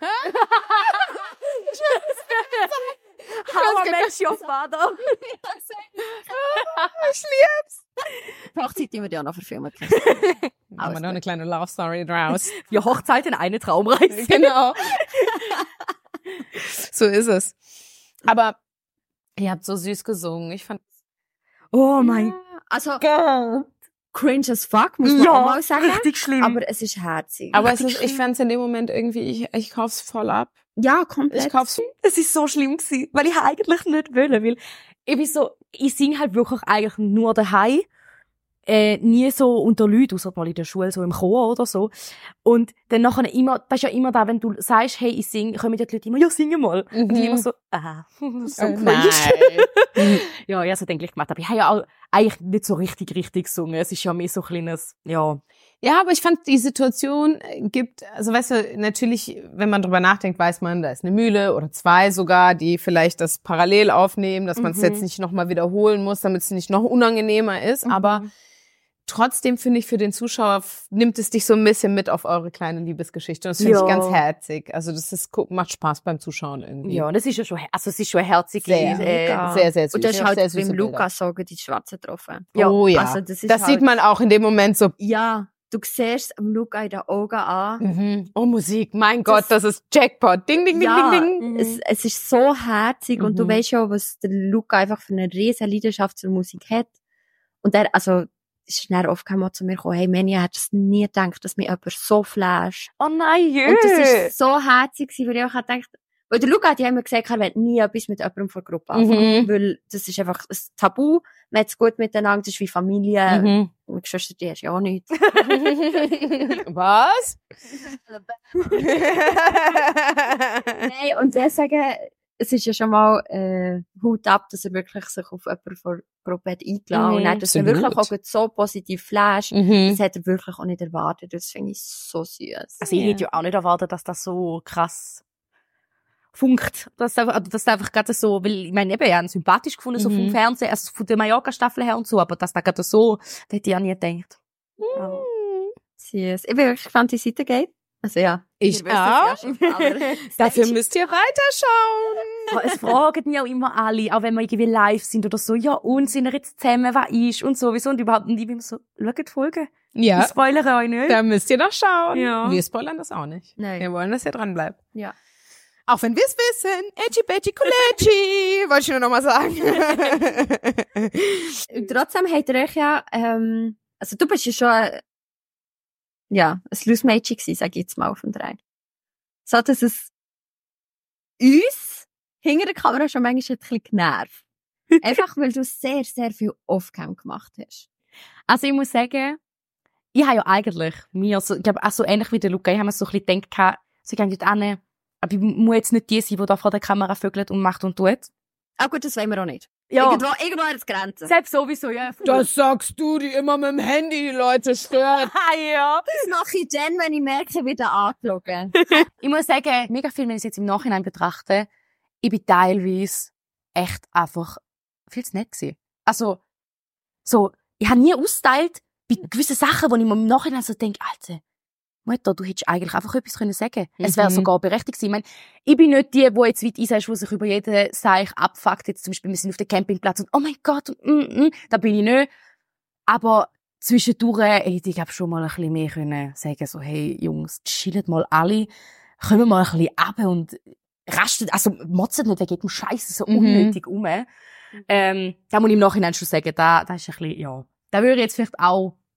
How I Met Your Father. Ich lieb's. Die Hochzeit, die wir ja noch verfilmen können. Haben wir noch eine kleine Love Story draus. Für Hochzeiten eine Traumreise. Genau. So ist es. Aber ihr habt so süß gesungen. Ich fand, Oh mein Ja, also, Gott. cringe as fuck, muss man auch mal sagen. richtig schlimm. Aber es ist herzig. aber es ist, ich fand's in dem Moment irgendwie, ich, ich kauf's voll ab. ja, komplett. Ich kauf's. Es ist so schlimm gewesen, weil ich eigentlich nicht wollte, weil ich bin so, ich singe halt wirklich eigentlich nur daheim, äh, nie so unter Leuten, außer mal in der Schule, so im Chor oder so. Und dann nachher immer, das ist ja immer da, wenn du sagst, hey, ich singe, kommen die Leute immer, ja, singe mal. Mhm. Und ich immer so, ah, so Oh, cringe. nein. Ja, ich habe so denke ich gemacht, aber ich habe ja auch eigentlich nicht so richtig, richtig gesungen. Es ist ja mehr so ein kleines, ja. Ja, aber ich fand, die Situation gibt, also weißt du, natürlich, wenn man drüber nachdenkt, weiß man, da ist eine Mühle oder zwei sogar, die vielleicht das parallel aufnehmen, dass man es Mhm. jetzt nicht nochmal wiederholen muss, damit es nicht noch unangenehmer ist. Mhm. Aber trotzdem finde ich, für den Zuschauer f- nimmt es dich so ein bisschen mit auf eure kleine Liebesgeschichte. Und das finde Ja. ich ganz herzig. Also das ist, gu- macht Spaß beim Zuschauen irgendwie. Ja, und es ist ja schon, also es ist schon herzig. Sehr, äh, mega. sehr, sehr süß. Und das ist Ja, halt sehr süße beim Bilder. Lukas so die Schwarze getroffen. Ja. Oh ja. Also das ist das halt, sieht man auch in dem Moment so. Ja, du siehst es am Lukas in den Augen an. Mhm. Oh, Musik, mein Gott, das ist Jackpot. Ding, ding, ding, Ja, ding, ding. es, es ist so herzig und du Mhm. weißt ja, was der Luca einfach für eine riesen Leidenschaft zur Musik hat. Und er, also, es ist dann oft mal zu mir gekommen, hey, Menja, hättest du nie gedacht, dass mich jemand so flasht. Oh nein, jö. Und das ist so herzig gewesen, weil ich auch gedacht, weil der Luca hat ja immer gesagt, er will nie etwas mit jemandem von der Gruppe anfangen. Mhm. Weil das ist einfach ein Tabu. Man hat es gut miteinander, das ist wie Familie. Mhm. Und Geschwister, die hast ja auch nichts. Was? Nein, und deswegen, es ist ja schon mal äh, Hut ab, dass er wirklich sich auf jemanden von der Gruppe hat eingeladen Mhm, und er das dann absolut. wirklich auch so positiv flasht. Mhm. Das hat er wirklich auch nicht erwartet. Das finde ich so süß. Also ich hätte ja auch nicht erwartet, dass das so krass funkt. Dass einfach, also das einfach gerade so, weil ich meine, eben, ich habe ihn sympathisch gefunden, so Mhm. vom Fernsehen, also von der Mallorca-Staffel her und so, aber dass da gerade so, das hätte ich auch nie gedacht. Ja. Süß. Ich bin wirklich gespannt, wie es weitergeht. Also ja. Ich ihr wisst es ja schon, aber Dafür müsst ihr weiterschauen. Aber es fragen mich auch immer alle, auch wenn wir irgendwie live sind oder so, ja, und sind wir jetzt zusammen, was ist und sowieso und überhaupt, und ich bin immer so, schaut die Folge. Ich Ja, spoilere euch nicht. da müsst ihr noch schauen. Ja. Wir spoilern das auch nicht. Nein. Wir wollen, dass ihr dran bleibt. Ja. Auch wenn wir es wissen. Edgy, Betty, Kulechi. Wollte ich nur noch mal sagen. Und trotzdem habt ihr euch ja, ähm, also du bist ja schon, äh, ja, ein Lose-Mädchen gewesen, sag ich jetzt mal auf dem Dreh. So, dass es uns hinter der Kamera schon manchmal ein bisschen genervt. Einfach, weil du sehr, sehr viel Off-Cam gemacht hast. Also ich muss sagen, ich habe ja eigentlich mir so, ich glaube auch so ähnlich wie der Luca, ich habe mir so ein bisschen gedacht, so ich gehe dort hin, aber ich muss jetzt nicht die sein, die da vor der Kamera vögelt und macht und tut. Ah gut, das wollen wir auch nicht. Ja, Irgendwo, irgendwo hat es Grenzen. selbst sowieso, ja. Das sagst du, die immer mit dem Handy die Leute stört. Ah, ja. Das mache ich dann, wenn ich merke, ich wieder angelogen. Ich muss sagen, mega viel, wenn ich es jetzt im Nachhinein betrachte, ich bin teilweise echt einfach viel zu nett gewesen. Also, so, ich habe nie austeilt bei gewissen Sachen, wo ich mir im Nachhinein so denke, Alter, Mutter, du hättest eigentlich einfach etwas können sagen. Mhm. Es wäre Mhm. sogar berechtigt gewesen. Ich meine, ich bin nicht die, die jetzt weit einsagst, die sich über jeden Seich abfuckt. Jetzt zum Beispiel, wir sind auf dem Campingplatz und oh mein Gott, und, mm, mm, da bin ich nicht. Aber zwischendurch hätte ich, glaube schon mal ein bisschen mehr können sagen, so, hey, Jungs, chillt mal alle, kommen mal ein bisschen runter und rastet, also motzen nicht wegen dem Scheiß so Mhm. unnötig um. Ähm, da muss ich im Nachhinein schon sagen, da, da ist ein bisschen, ja, da würde ich jetzt vielleicht auch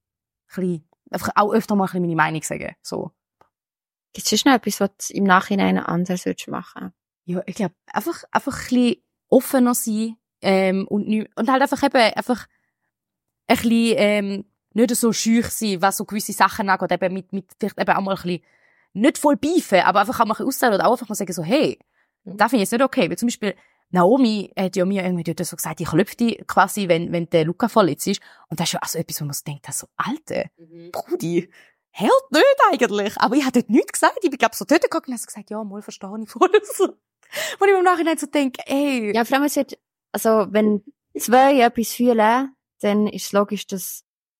bisschen, einfach auch öfter mal ein bisschen meine Meinung sagen, so. Gibt es schon noch etwas, was du im Nachhinein anders würdest machen? Ja, ich glaube, einfach, einfach ein bisschen offener sein, ähm, und, nicht, und halt einfach eben, einfach ein bisschen, ähm, nicht so schüch sein, was so gewisse Sachen angeht, eben mit, mit, vielleicht eben auch mal ein bisschen, nicht voll beefen, aber einfach auch mal ein bisschen aussagen oder auch einfach mal sagen so, hey, das finde ich jetzt nicht okay. Weil zum Beispiel, Naomi hat ja mir irgendwie dort so gesagt, ich klopfe dich quasi, wenn, wenn der Luca verletzt ist. Und das ist ja auch so etwas, wo man so denkt, das so, Alte, mhm. Brudi, hält nicht eigentlich. Aber ich habe dort nichts gesagt. Ich bin, glaube so dort gegangen und habe so gesagt, ja, mal verstehe ich voll. So. Wo ich mir im Nachhinein so denke, ey. Ja, vor allem, es wird, also, wenn zwei etwas fühlen, dann ist es logisch, dass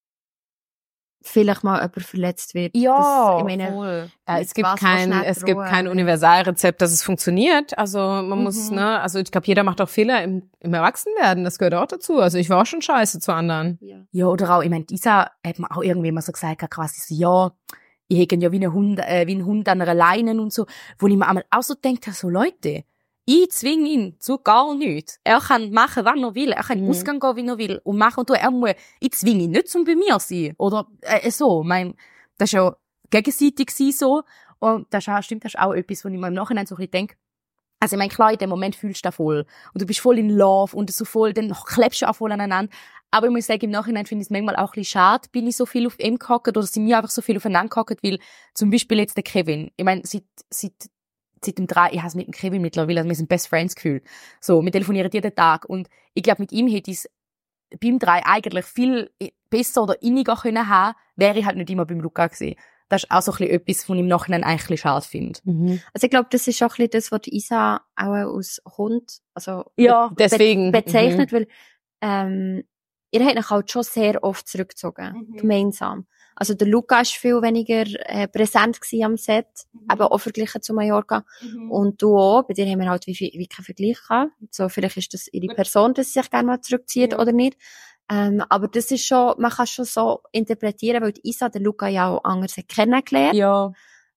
vielleicht mal jemand verletzt wird. Ja, das, ich meine, voll. Ja, es gibt was, kein, was es gibt drohen. kein Universalrezept, dass es funktioniert. Also man Mhm. muss, ne, also ich glaube, jeder macht auch Fehler im, im Erwachsenwerden. Das gehört auch dazu. Also ich war auch schon scheiße zu anderen. Ja. Ja, oder auch, ich meine, Isa hat mir auch irgendwie mal so gesagt, quasi so, ja, ich hätte ja wie ein Hund, äh, wie ein Hund an einer Leine und so, wo ich mir einmal auch so denke, so Leute, ich zwinge ihn zu gar nichts. Er kann machen, wann er will. Er kann in den Mhm. Ausgang gehen, wie er will. Und machen und tun. Er muss, ich zwinge ihn nicht, um bei mir zu sein. Oder, äh, so. Ich mein, das war ja gegenseitig gewesen, so. Und das ist auch, stimmt, das ist auch etwas, wo ich mir im Nachhinein so ein bisschen denke. Also, ich meine, klar, in dem Moment fühlst du das voll. Und du bist voll in Love und so voll, dann klebst du auch voll aneinander. Aber ich muss sagen, im Nachhinein finde ich es manchmal auch ein bisschen schade, bin ich so viel auf ihm gehockt oder sind wir einfach so viel aufeinander gehockt, weil zum Beispiel jetzt der Kevin. Ich meine, seit, seit, seit dem drei, ich habe es mit dem Kevin mittlerweile, also wir sind Best Friends gefühlt. So, wir telefonieren jeden Tag. Und ich glaube, mit ihm hätte ich es beim drei eigentlich viel besser oder inniger können haben, wäre ich halt nicht immer beim Luca gewesen. Das ist auch so ein bisschen etwas, was ich im Nachhinein eigentlich ein bisschen schade finde. Mhm. Also ich glaube, das ist auch ein bisschen das, was die Isa auch als Hund, also Ja, be deswegen. bezeichnet, weil ähm, ihr habt euch halt schon sehr oft zurückgezogen, Mhm. gemeinsam. Also der Luca ist viel weniger äh, präsent gewesen am Set, Mhm. aber auch verglichen zu Mallorca. Mhm. Und du auch, bei dir haben wir halt wie, wie keinen Vergleich gehabt. So, vielleicht ist das ihre Person, dass sie sich gerne mal zurückzieht Ja. oder nicht. Ähm, aber das ist schon, man kann schon so interpretieren, weil die Isa den Luca ja auch anders hat kennengelernt. Ja.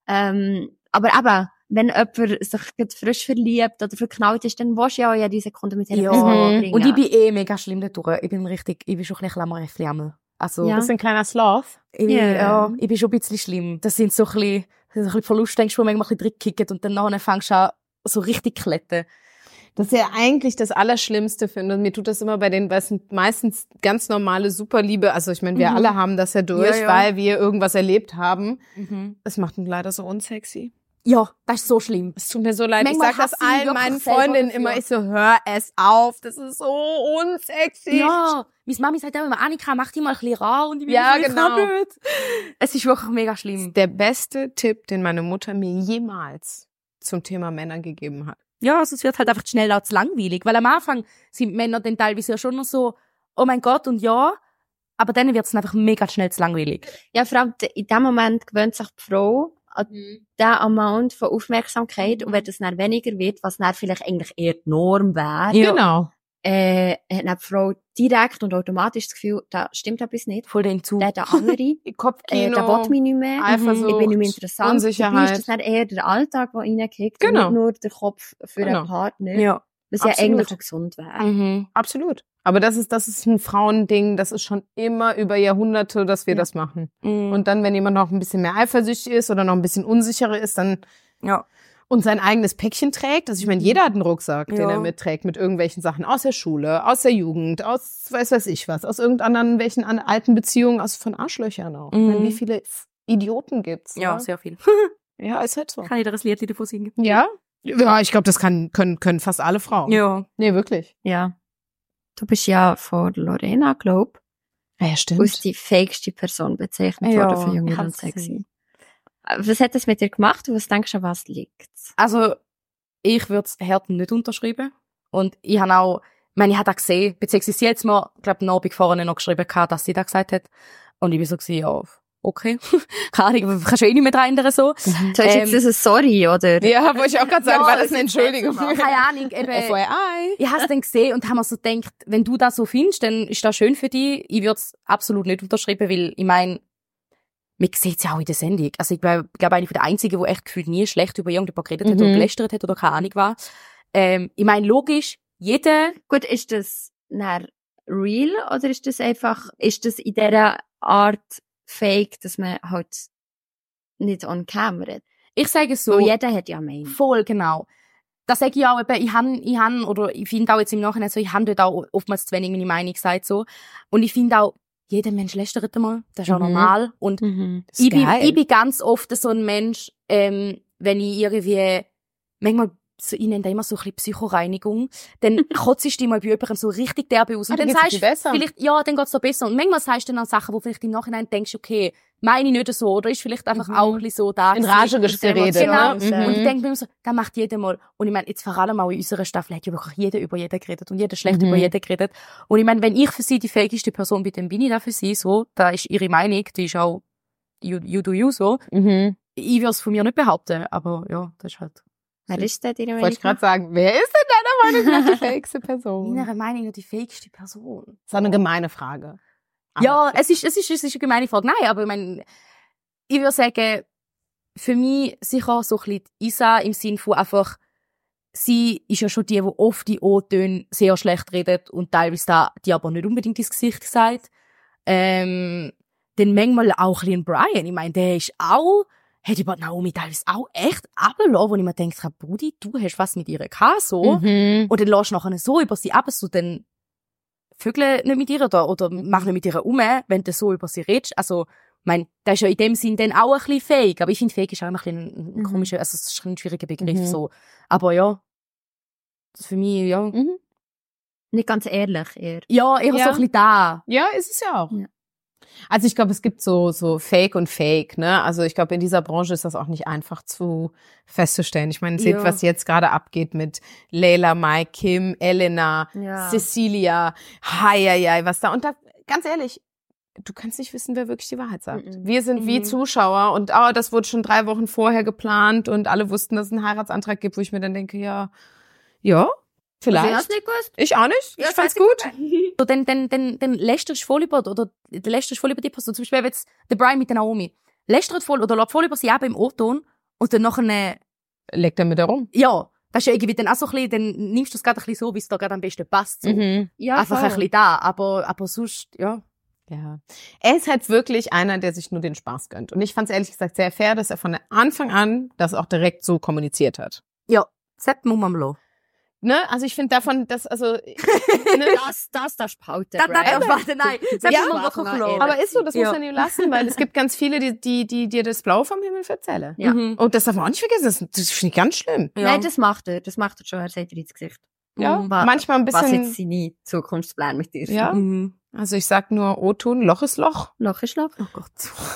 Ähm, aber eben, wenn jemand sich gerade frisch verliebt oder verknallt ist, dann willst du ja auch jede Sekunde mit ihr Ja. Person Mhm. verbringen. Und ich bin eh mega schlimm da durch. Ich bin richtig, ich bin schon ein bisschen Klammerflamme. Also, Ja. Das ist ein kleiner Sloth. ich, bin, Ja. ja, ich bin schon ein bisschen schlimm. Das sind so ein bisschen, das sind so ein bisschen Verlustängste, wo man manchmal ein bisschen drin und dann nachher fängst du an, so richtig kletten. Das ist ja eigentlich das Allerschlimmste, finde. Und mir tut das immer bei den, weil es sind meistens ganz normale Superliebe. Also ich meine, wir Mhm. alle haben das ja durch, Ja, ja. weil wir irgendwas erlebt haben. Mhm. Es macht ihn leider so unsexy. Ja, das ist so schlimm. Es tut mir so leid. Manchmal ich sag das hasse ich allen wirklich meinen selber Freundinnen dafür. immer. Ich so, hör es auf. Das ist so unsexy. Ja, meine Mami sagt auch immer, Annika, mach die mal ein bisschen rar und ich bin Ja, so, ich genau. kann nicht. Es ist wirklich mega Das schlimm. ist der beste Tipp, den meine Mutter mir jemals zum Thema Männer gegeben hat. Ja, also es wird halt einfach schnell auch zu langweilig, weil am Anfang sind Männer dann teilweise ja schon noch so, oh mein Gott und ja, aber dann wird es einfach mega schnell zu langweilig. Ja, vor allem in dem Moment gewöhnt sich die Frau an den Amount von Aufmerksamkeit und wenn das dann weniger wird, was dann vielleicht eigentlich eher die Norm wäre, Ja. Genau. äh, hat dann die Frau direkt und automatisch das Gefühl, da stimmt etwas nicht. Voll den Zug. Der, der andere, äh, Kopfkino. der will mich nicht mehr. Eifersucht, Ich bin nicht mehr interessant. Unsicherheit. Dabei ist das dann eher der Alltag, der reinkickt Genau. und nicht nur der Kopf für Genau. einen Partner. Ja. Was ja Absolut. eigentlich auch gesund wäre. Mhm. Absolut. Aber das ist, das ist ein Frauending. Das ist schon immer über Jahrhunderte, dass wir Ja. das machen. Mhm. Und dann, wenn jemand noch ein bisschen mehr eifersüchtig ist oder noch ein bisschen unsicherer ist, dann ja. und sein eigenes Päckchen trägt. Also ich meine, jeder hat einen Rucksack, den Ja. er mitträgt mit irgendwelchen Sachen aus der Schule, aus der Jugend, aus weiß weiß ich was, aus irgendeinen welchen an alten Beziehungen, aus von Arschlöchern auch. Ich meine, Mhm. wie viele Idioten gibt's? Ja, ne? sehr viel. Ja, ist halt so. Kann ich dir ein Lied davon singen? Ja? Ja, ich glaube, das kann, können, können fast alle Frauen. Ja. Nee, wirklich. Ja. Du bist ja von Lorena, glaub, Ja, ja als stimmt. die fähigste Person bezeichnet Ja, worden für Jung ich und hab's Sexy. gesehen. Was hat das mit dir gemacht und was denkst du, an was liegt's? Also, ich würde es hart nicht unterschreiben. Und ich habe auch, ich meine, ich habe das gesehen, beziehungsweise sie hat es mir, glaube ich, einen Abend vorher noch geschrieben, gehabt, dass sie das gesagt hat. Und ich bin so gewesen, ja, okay. Keine Ahnung, kannst du eh nicht mehr dran ändern, so. So ist jetzt Ähm, das ein Sorry, oder? Ja, wollte ich auch gerade sagen, Ja, war das es eine ist Entschuldigung? Keine Ahnung, eben. F Y I. Ich habe es dann gesehen und habe mir so gedacht, wenn du das so findest, dann ist das schön für dich. Ich würde es absolut nicht unterschreiben, weil ich meine, man sieht es ja auch in der Sendung. Also ich glaube, glaub, eine von der Einzigen, die echt gefühlt nie schlecht über irgendjemanden geredet hat Mhm. oder gelästert hat oder keine Ahnung war. Ähm, ich meine, logisch, jeder, Gut, ist das dann real oder ist das einfach, ist das in dieser Art fake, dass man halt nicht on camera. Ich sage so. Weil jeder hat ja Meinung. Voll, genau. Das sage ich auch, eben, ich han, ich han, oder ich finde auch jetzt im Nachhinein so, ich habe dort auch oftmals zu wenig meine Meinung gesagt, so. Und ich finde auch, jeder Mensch lästert einmal. Das ist auch Mhm. normal. Und Mhm. ich bin, geil. ich bin ganz oft so ein Mensch, ähm, wenn ich irgendwie, manchmal, so, ich nenne das immer so ein bisschen Psychoreinigung, dann kotzt du dich mal bei jemandem so richtig derbe aus. Und Ah, dann dann geht's sagst dir du, besser. vielleicht, ja, dann geht's dir besser. Und manchmal sagst du dann auch Sachen, wo vielleicht im Nachhinein denkst, okay, meine ich nicht so, oder ist vielleicht einfach Mhm. auch ein bisschen so da. In gewesen. Rage Das ist geredet. Genau. emotional. Ne? Und ich Mhm. denke mir immer so, das macht jeder mal. Und ich meine, jetzt vor allem auch in unserer Staffel hat ja wirklich jeder über jeden geredet und jeder schlecht Mhm. über jeden geredet. Und ich meine, wenn ich für sie die fakeste Person bin, dann bin ich da für sie so. Da ist ihre Meinung, die ist auch you, you do you so. Mhm. Ich würde es von mir nicht behaupten, aber ja, das ist halt Wer ist denn deine Meinung? Wollte ich gerade sagen, wer ist denn deiner Meinung nach die fakeste Person? meiner Meinung nach die fakeste Person. Das ist eine gemeine Frage. Ja, es ist, es ist, es ist eine gemeine Frage. Nein, aber ich meine, ich würde sagen, für mich sicher so ein bisschen Isa im Sinn von einfach, sie ist ja schon die, die oft die O-Töne sehr schlecht redet und teilweise da, die aber nicht unbedingt ins Gesicht sagt. Ähm, dann manchmal auch ein bisschen Brian. Ich meine, der ist auch, hat über Naomi teilweise auch echt runtergelassen, wo ich mir denke, Brudi, du hast was mit ihr gehabt, so. Mhm. Und dann lässt du nachher so über sie ab, so dann vögel nicht mit ihr oder, oder mach nicht mit ihr um, wenn du so über sie redest. Also, ich meine, das ist ja in dem Sinn dann auch ein bisschen fake. Aber ich finde, fake ist auch immer ein bisschen ein, ein Mhm. komischer, also es ist ein schwieriger Begriff, Mhm. so. Aber ja, das für mich, ja. Mhm. Nicht ganz ehrlich, eher. Ja, eher Ja. so ein bisschen da. Ja, ist es ja auch. Ja. Also ich glaube, es gibt so so Fake und Fake, ne? Also ich glaube, in dieser Branche ist das auch nicht einfach zu festzustellen. Ich meine, seht, Ja. was jetzt gerade abgeht mit Layla, Mike, Kim, Elena, Ja. Cecilia, hei, was da. Und da, ganz ehrlich, du kannst nicht wissen, wer wirklich die Wahrheit sagt. Mhm. Wir sind wie Mhm. Zuschauer und oh, das wurde schon drei Wochen vorher geplant und alle wussten, dass es einen Heiratsantrag gibt, wo ich mir dann denke, ja, ja, vielleicht. Also, ich hab's nicht gewusst. Ich auch nicht. Ja, Ich fand's sag gut. So, dann, dann, dann, dann lästerst du voll über, oder, dann lästerst du voll über die Person. Zum Beispiel eben jetzt der Brian mit der Naomi. Lästert voll, oder lässt voll über sie eben im O-Ton. Und dann nachher, Legt er mit herum. ja, das ist ja irgendwie dann auch so ein bisschen, dann nimmst du es gerade ein bisschen so, wie es da gerade am besten passt, so. Mhm. Ja, Einfach ein bisschen da, aber, aber sonst, ja. Ja. Er ist halt wirklich einer, der sich nur den Spaß gönnt. Und ich fand es ehrlich gesagt sehr fair, dass er von Anfang an das auch direkt so kommuniziert hat. Ja, das muss man lassen. Ne? Also ich finde davon, dass, also, ne? Das, das darfst du behalten. Das, das, das, warte, nein, das Ja, muss man aber wirklich mal lassen. aber ist so, das Ja. muss man ihm lassen, weil es gibt ganz viele, die, die, die dir das Blau vom Himmel erzählen. Ja. Mhm. Und das darf man auch nicht vergessen, das, das finde ich ganz schlimm. Ja. Nein, das macht er. Das macht er schon. Er sagt dir ins Gesicht. Ja, Mhm. Wa- manchmal ein Was bisschen, jetzt seine Zukunftspläne mit dir sind. Ja. Mhm. also ich sag nur O-Ton, Loch ist Loch. Loch ist Loch. Oh Gott.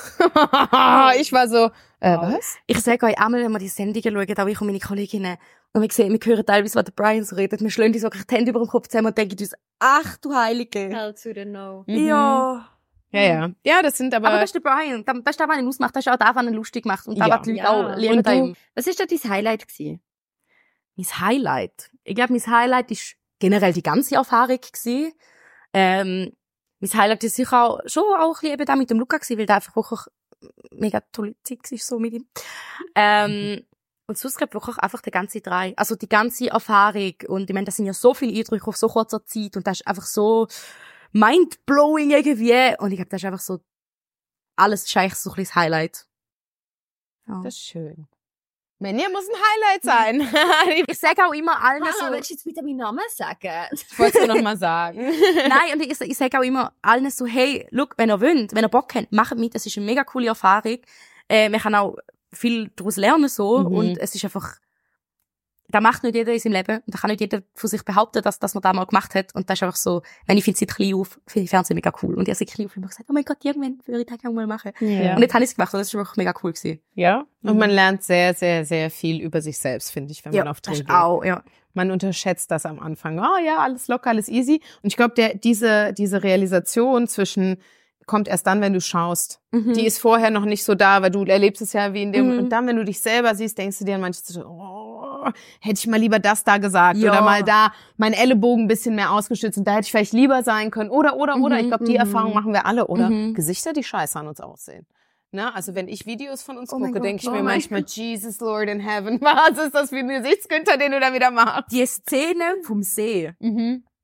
Ich war so, äh, was? Ich sage euch einmal, wenn wir die Sendungen schauen, auch ich und meine Kolleginnen, und wir sehen, wir hören teilweise, was der Brian so redet, wir schlagen uns wirklich die Hände über den Kopf zusammen und denken uns, ach du Heilige. Hell to the no. Mhm. Ja. Ja, ja. Ja, das sind aber, Aber das ist der Brian. Das ist der, was ihn ausmacht. Das ist auch der, was ihn lustig macht. Und der, Ja. was die Leute Ja. auch lieben. Und du- ihm. Was ist da dein Highlight gewesen? Mein Highlight. Ich glaube, mein Highlight ist generell die ganze Erfahrung gewesen. Ähm, mein Highlight ist sicher auch, schon auch ein bisschen eben da mit dem Luca gewesen, weil der einfach wirklich mega tolle Zeit war, so mit ihm. Ähm, und sonst glaube ich wirklich einfach die ganze drei, also die ganze Erfahrung. Und ich meine, das sind ja so viele Eindrücke auf so kurzer Zeit und das ist einfach so mindblowing irgendwie. Und ich glaube, das ist einfach so, alles ist eigentlich so ein bisschen das Highlight. Ja. das ist schön. Männer muss ein Highlight sein. Ich sage auch immer allen Anna, so, willst du jetzt wieder meinen Namen sagen? Ich wollte es noch mal sagen. nein, und ich, ich sage auch immer allen so, hey, look, wenn ihr wollt, wenn ihr Bock habt, macht mit, es ist eine mega coole Erfahrung. Äh, man kann auch viel daraus lernen, so, Mhm. und es ist einfach, da macht nicht jeder in seinem Leben, und da kann nicht jeder von sich behaupten, dass, dass man das mal gemacht hat, und das ist einfach so, wenn ich finde, seit klein auf, finde ich Fernsehen mega cool, und ich habe seit klein auf immer gesagt, oh mein Gott, irgendwann würde ich das gerne mal machen. Ja. Und jetzt habe ich es gemacht, und das ist wirklich mega cool gewesen. Ja. Und Mhm. man lernt sehr, sehr, sehr viel über sich selbst, finde ich, wenn man auf Dreh das geht. ist auch, ja. Man unterschätzt das am Anfang. Oh ja, alles locker, alles easy. Und ich glaube, der diese diese Realisation zwischen kommt erst dann, wenn du schaust. Mhm. Die ist vorher noch nicht so da, weil du erlebst es ja wie in dem. Mhm. Und dann, wenn du dich selber siehst, denkst du dir manchmal so, oh, hätte ich mal lieber das da gesagt Ja. oder mal da meinen Ellenbogen ein bisschen mehr ausgestützt und da hätte ich vielleicht lieber sein können oder oder oder. Mhm, Ich glaube, die mhm. Erfahrung machen wir alle oder Mhm. Gesichter, die scheiße an uns aussehen. Ne? Also wenn ich Videos von uns Oh mein gucke, Gott, denke ich oh mir mein manchmal, Jesus Lord in Heaven, was ist das für ein Gesichtsgünter, den du da wieder machst? Die Szene vom See. Mhm.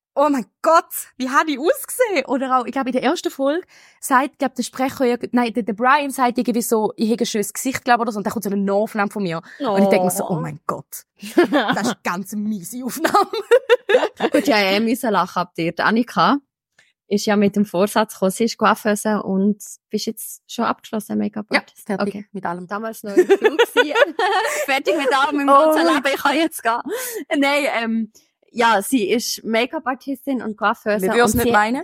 oh mein Gott, wie habe ich ausgesehen? Oder auch, ich glaube, in der ersten Folge sagt, glaube der Sprecher, ja, nein, der, der Brian sagt irgendwie so, ich habe ein schönes Gesicht, glaube oder so, und dann kommt so eine Nahaufnahme von mir. Oh. Und ich denke mir so, oh mein Gott, das ist eine ganz miese Aufnahme. Gut, ja, ich musste lachen ab dir. Die Annika ist ja mit dem Vorsatz gekommen, sie ist Coiffeuse und bist jetzt schon abgeschlossen, Make-up-Artist? fertig Okay. mit allem. Damals noch im Flug gewesen. Fertig mit allem im ganzen Oh. Leben, ich kann jetzt gehen. Nein, ähm, ja, sie ist Make-up-Artistin und Coiffeuse. Wir würden es und nicht sie, meinen.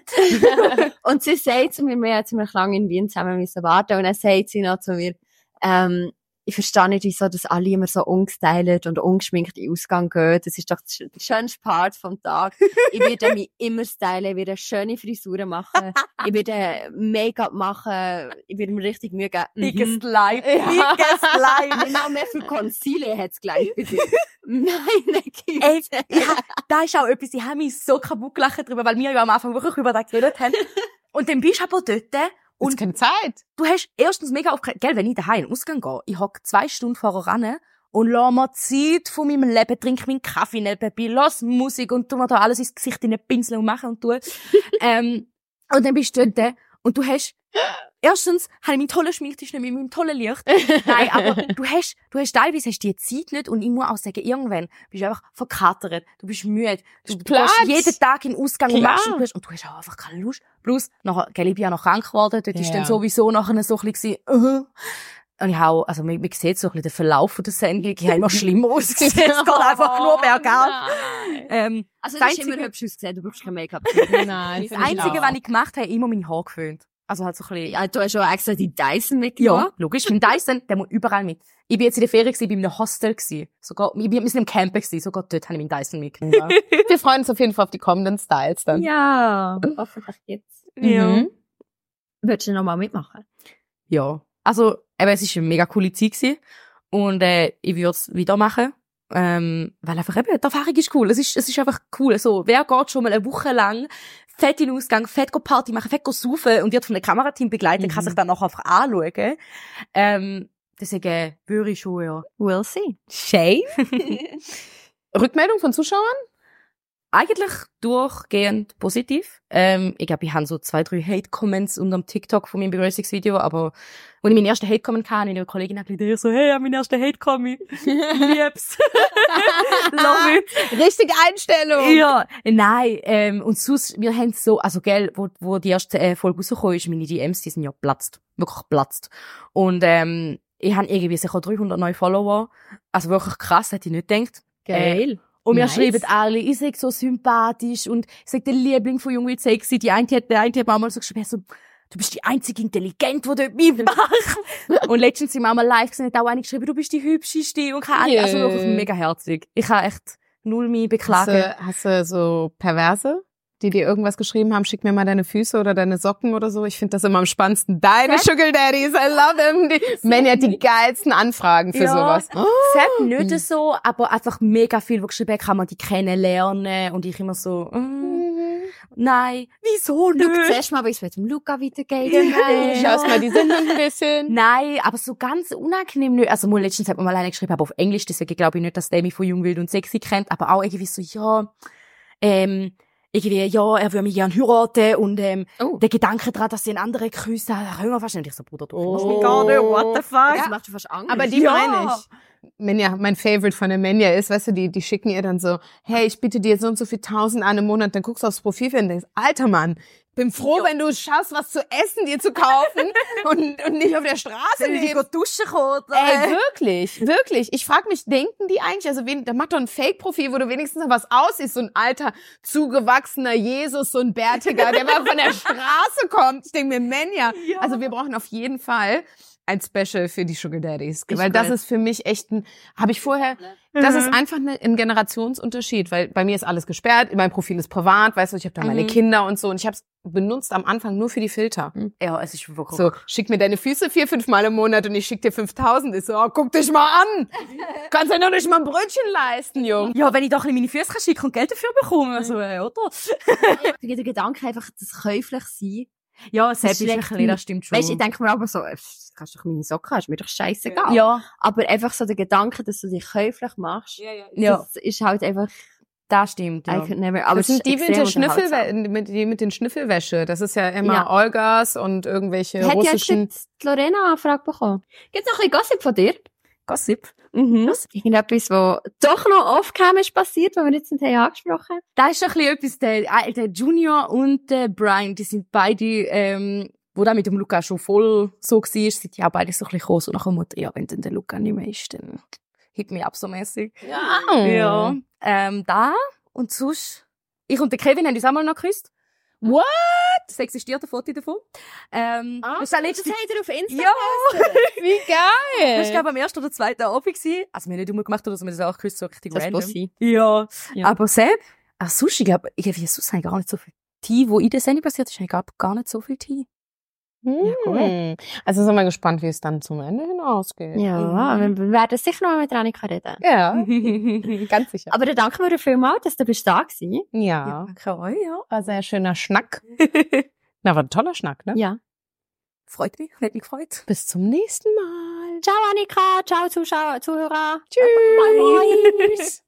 und sie sagt zu mir, wir haben ziemlich lange in Wien zusammen müssen warten, und dann sagt sie noch zu mir, ähm, ich verstehe nicht, wieso dass alle immer so ungestylt und ungeschminkt in den Ausgang gehen. Das ist doch der schönste Part vom Tag. Ich werde mich immer stylen, ich werde schöne Frisuren machen, ich werde Make-up machen, ich werde mir richtig Mühe geben. Biggest Mhm. lie. Biggest lie. Genau, mehr für Concealer hat's gleich bei dir. Meine Ey, Güte. ja, da ist auch etwas, ich habe mich so kaputt gelacht drüber, weil wir ja am Anfang wirklich über das geredet haben. Und dann bist du aber dort Und und keine Zeit. du hast erstens mega aufgeregt, gell, wenn ich daheim in den Ausgang gehe, ich hocke zwei Stunden vorher ran und lass mir Zeit von meinem Leben, trinke meinen Kaffee nebenbei, lass Musik und tu mir da alles ins Gesicht in den Pinsel und machen und tun. ähm, und dann bist du dort und du hast, erstens habe ich meinen tollen Schminktisch nicht mit meinem tollen Licht. Nein, aber du hast, du hast teilweise hast die Zeit nicht, und ich muss auch sagen, irgendwann bist du einfach verkatert, du bist müde, du, du Platt. gehst jeden Tag in den Ausgang und Klar. machst und, du hast, und du hast auch einfach keine Lust. Plus, nachher, gell, ich bin ja noch krank geworden, dort ist Ja. dann sowieso nachher so ein bisschen, uh, und ich habe, also, man, man sieht so ein bisschen den Verlauf von der Sendung, ich habe immer schlimmer ausgesehen, es geht einfach nur bergab. Nein. Ähm, Also, das das ist immer Einzige- hübsch ausgesehen, du brauchst kein Make-up. Nein, das finde ich Einzige, auch. was ich gemacht habe, immer meine Haare geföhnt. Also halt so ein bisschen, Ja, du hast auch extra die Dyson mitgenommen. ja, logisch. Mein Dyson, der muss überall mit. Ich bin jetzt in der Ferien gewesen, bei einem Hostel gewesen. Sogar, ich bin, wir sind im Camper gewesen, sogar dort habe ich meinen Dyson mitgenommen. Wir freuen uns auf jeden Fall auf die kommenden Styles dann. Ja, hoffentlich jetzt. Mhm. Würdest du noch mal mitmachen? Ja. Also, eben, es ist eine mega coole Zeit gewesen. Und, äh, ich würde es wieder machen. Ähm, weil einfach eben, die Erfahrung ist cool. Es ist, es ist einfach cool. So, wer geht schon mal eine Woche lang fett in den Ausgang, fett go Party machen, fett go saufen und wird von einem Kamerateam begleitet, Mhm. kann sich dann nachher einfach anschauen. Ähm, deswegen würde ich schon, ja. We'll see. Shame. Rückmeldung von Zuschauern? Eigentlich durchgehend positiv. Ähm, ich glaube, ich habe so zwei, drei Hate-Comments unter dem TikTok von meinem Begrüßungsvideo, aber als ich meinen ersten Hate-Comment hatte, habe ich eine Kollegin gesagt, so, hey, ich habe meinen ersten Hate-Comment. Lieb's. Love it. Richtige Einstellung. Ja, nein, ähm, und sonst, wir haben so, also, gell, wo, wo die erste äh, Folge rausgekommen ist, meine D Ms, die sind ja platzt. Wirklich platzt. Und, ähm, ich habe irgendwie sicher dreihundert neue Follower. Also wirklich krass, hätte ich nicht gedacht. Geil. Und mir Nice. schreiben alle, ich sei so sympathisch und ich sag der Liebling von Jung und Sexy. Die eine hat, der eine hat mir mal so geschrieben, so, du bist die einzige Intelligent, die dort mitmacht. Und letztens sind wir mal live gesehen, hat auch eine geschrieben, du bist die hübscheste und keine Ahnung. Also Jö. wirklich mega herzig. Ich kann echt null mich Hast beklagen. du, hast du so Perverse, die dir irgendwas geschrieben haben, schick mir mal deine Füße oder deine Socken oder so? Ich finde das immer am spannendsten. Deine Sugar Daddies, I love them. Die Manny hat die geilsten Anfragen für Ja. sowas. Selbst nicht so, aber einfach mega viel, wo geschrieben kann man die kennenlernen und ich immer so, mm, nein, wieso Schau nicht? zuerst mal, wie es mit dem Luca weitergeht. Genau. Schaust mal die Sendung ein bisschen. Nein, aber so ganz unangenehm nicht. Also, mal letztens hat man mal eine geschrieben, aber auf Englisch, deswegen glaube ich nicht, dass der mich von Jung, Wild und Sexy kennt, aber auch irgendwie so, ja, ähm, irgendwie, ja, er würde mich gern heiraten und, ähm, Oh. der Gedanke daran, dass sie einen anderen geküsst hat, da können wir fast nicht. Ich so, Bruder, du kennst Oh. mich gar nicht, what the fuck? Das macht dir fast Angst. Aber die Ja. meine ich. Menja, mein Favorite von der Menja ist, weißt du, die, die schicken ihr dann so, hey, ich biete dir so und so viel tausend an im Monat, dann guckst du aufs Profil und denkst, alter Mann, bin froh, wenn du es schaffst, was zu essen dir zu kaufen und, und nicht auf der Straße Wenn ich lebst. duschen kann, oder? Ey, wirklich, wirklich. Ich frage mich, denken die eigentlich, also wen, da macht doch ein Fake-Profil, wo du wenigstens noch was aussiehst, so ein alter, zugewachsener Jesus, so ein Bärtiger, der mal von der Straße kommt. Ich denke mir, Menja, Ja. also wir brauchen auf jeden Fall ein Special für die Sugar Daddies, Ich weil das will. ist für mich echt ein, habe ich vorher, das ist einfach eine, ein Generationsunterschied, weil bei mir ist alles gesperrt, mein Profil ist privat, weißt du, ich habe da meine Mhm. Kinder und so und ich habe es benutzt am Anfang nur für die Filter. Ja, es ist wirklich. So, schick mir deine Füße vier, fünf Mal im Monat und ich schick dir fünftausend. Ich so, oh, guck dich mal an. Kannst ja noch nicht mal ein Brötchen leisten, Jung. Ja, wenn ich doch ein bisschen meine Füße kann schicken und Geld dafür bekomme, also, äh, oder? der Gedanke einfach, das käuflich sein. Ja, selbst ist ein schlägt bisschen, das stimmt schon. Weißt du, ich denke mir aber so, äh, kannst du doch meine Socken, ist mir doch scheißegal. ja. Aber einfach so der Gedanke, dass du dich käuflich machst, Ja. das ist halt einfach, Das stimmt, I ja. could never. Aber Das sind es die ist mit, der extrem Schnüffel, unterhaltsam. mit, die mit den Schnüffelwäsche. Das ist ja immer Ja. Olgas und irgendwelche Hat ja jetzt russischen die Lorena eine Anfrage bekommen. Gibt's noch ein bisschen Gossip von dir? Gossip. Mhm. Irgendetwas, was doch noch off-cam ist passiert, was wir jetzt nicht haben angesprochen. Da ist schon ein bisschen etwas, der, der Junior und der Brian, die sind beide, ähm, wo da mit dem Luca schon voll so war, sind ja beide so ein bisschen gekommen, so nach dem Motto, ja, wenn dann der Luca nicht mehr ist, dann hit me up so mässig. Ja. Ja. Ähm, da und sonst, ich und der Kevin haben uns auch mal noch geküsst. What? Es existiert ein Foto davon. Ähm, Ah, das war letztes habt ihr auf Instagram. Ja! Wie geil. Das war, glaube ich, am ersten oder zweiten Abend gewesen. Also, wir haben nicht umgemacht oder so, wir haben das auch geküsst, so richtig Das random. Bussi. Ja. Ja. Aber Seb, ach, sonst, ich glaube, irgendwie sonst habe ich gar nicht so viel Tee, wo in der Sendung passiert ist, habe ich gar, gar nicht so viel Tee. Hm. Also sind wir gespannt, wie es dann zum Ende hin ausgeht. Ja, Mhm. wir werden sicher noch mal mit Annika reden. Ja, ganz sicher. Aber dann danken wir dir vielmals, dass du bist da gewesen. Ja, danke euch, ja. war sehr schöner Schnack. Na, war ein toller Schnack, ne? Ja. Freut mich, hat mich gefreut. Bis zum nächsten Mal. Ciao Annika, ciao Zuschauer, Zuhörer. Tschüss. Bye bye.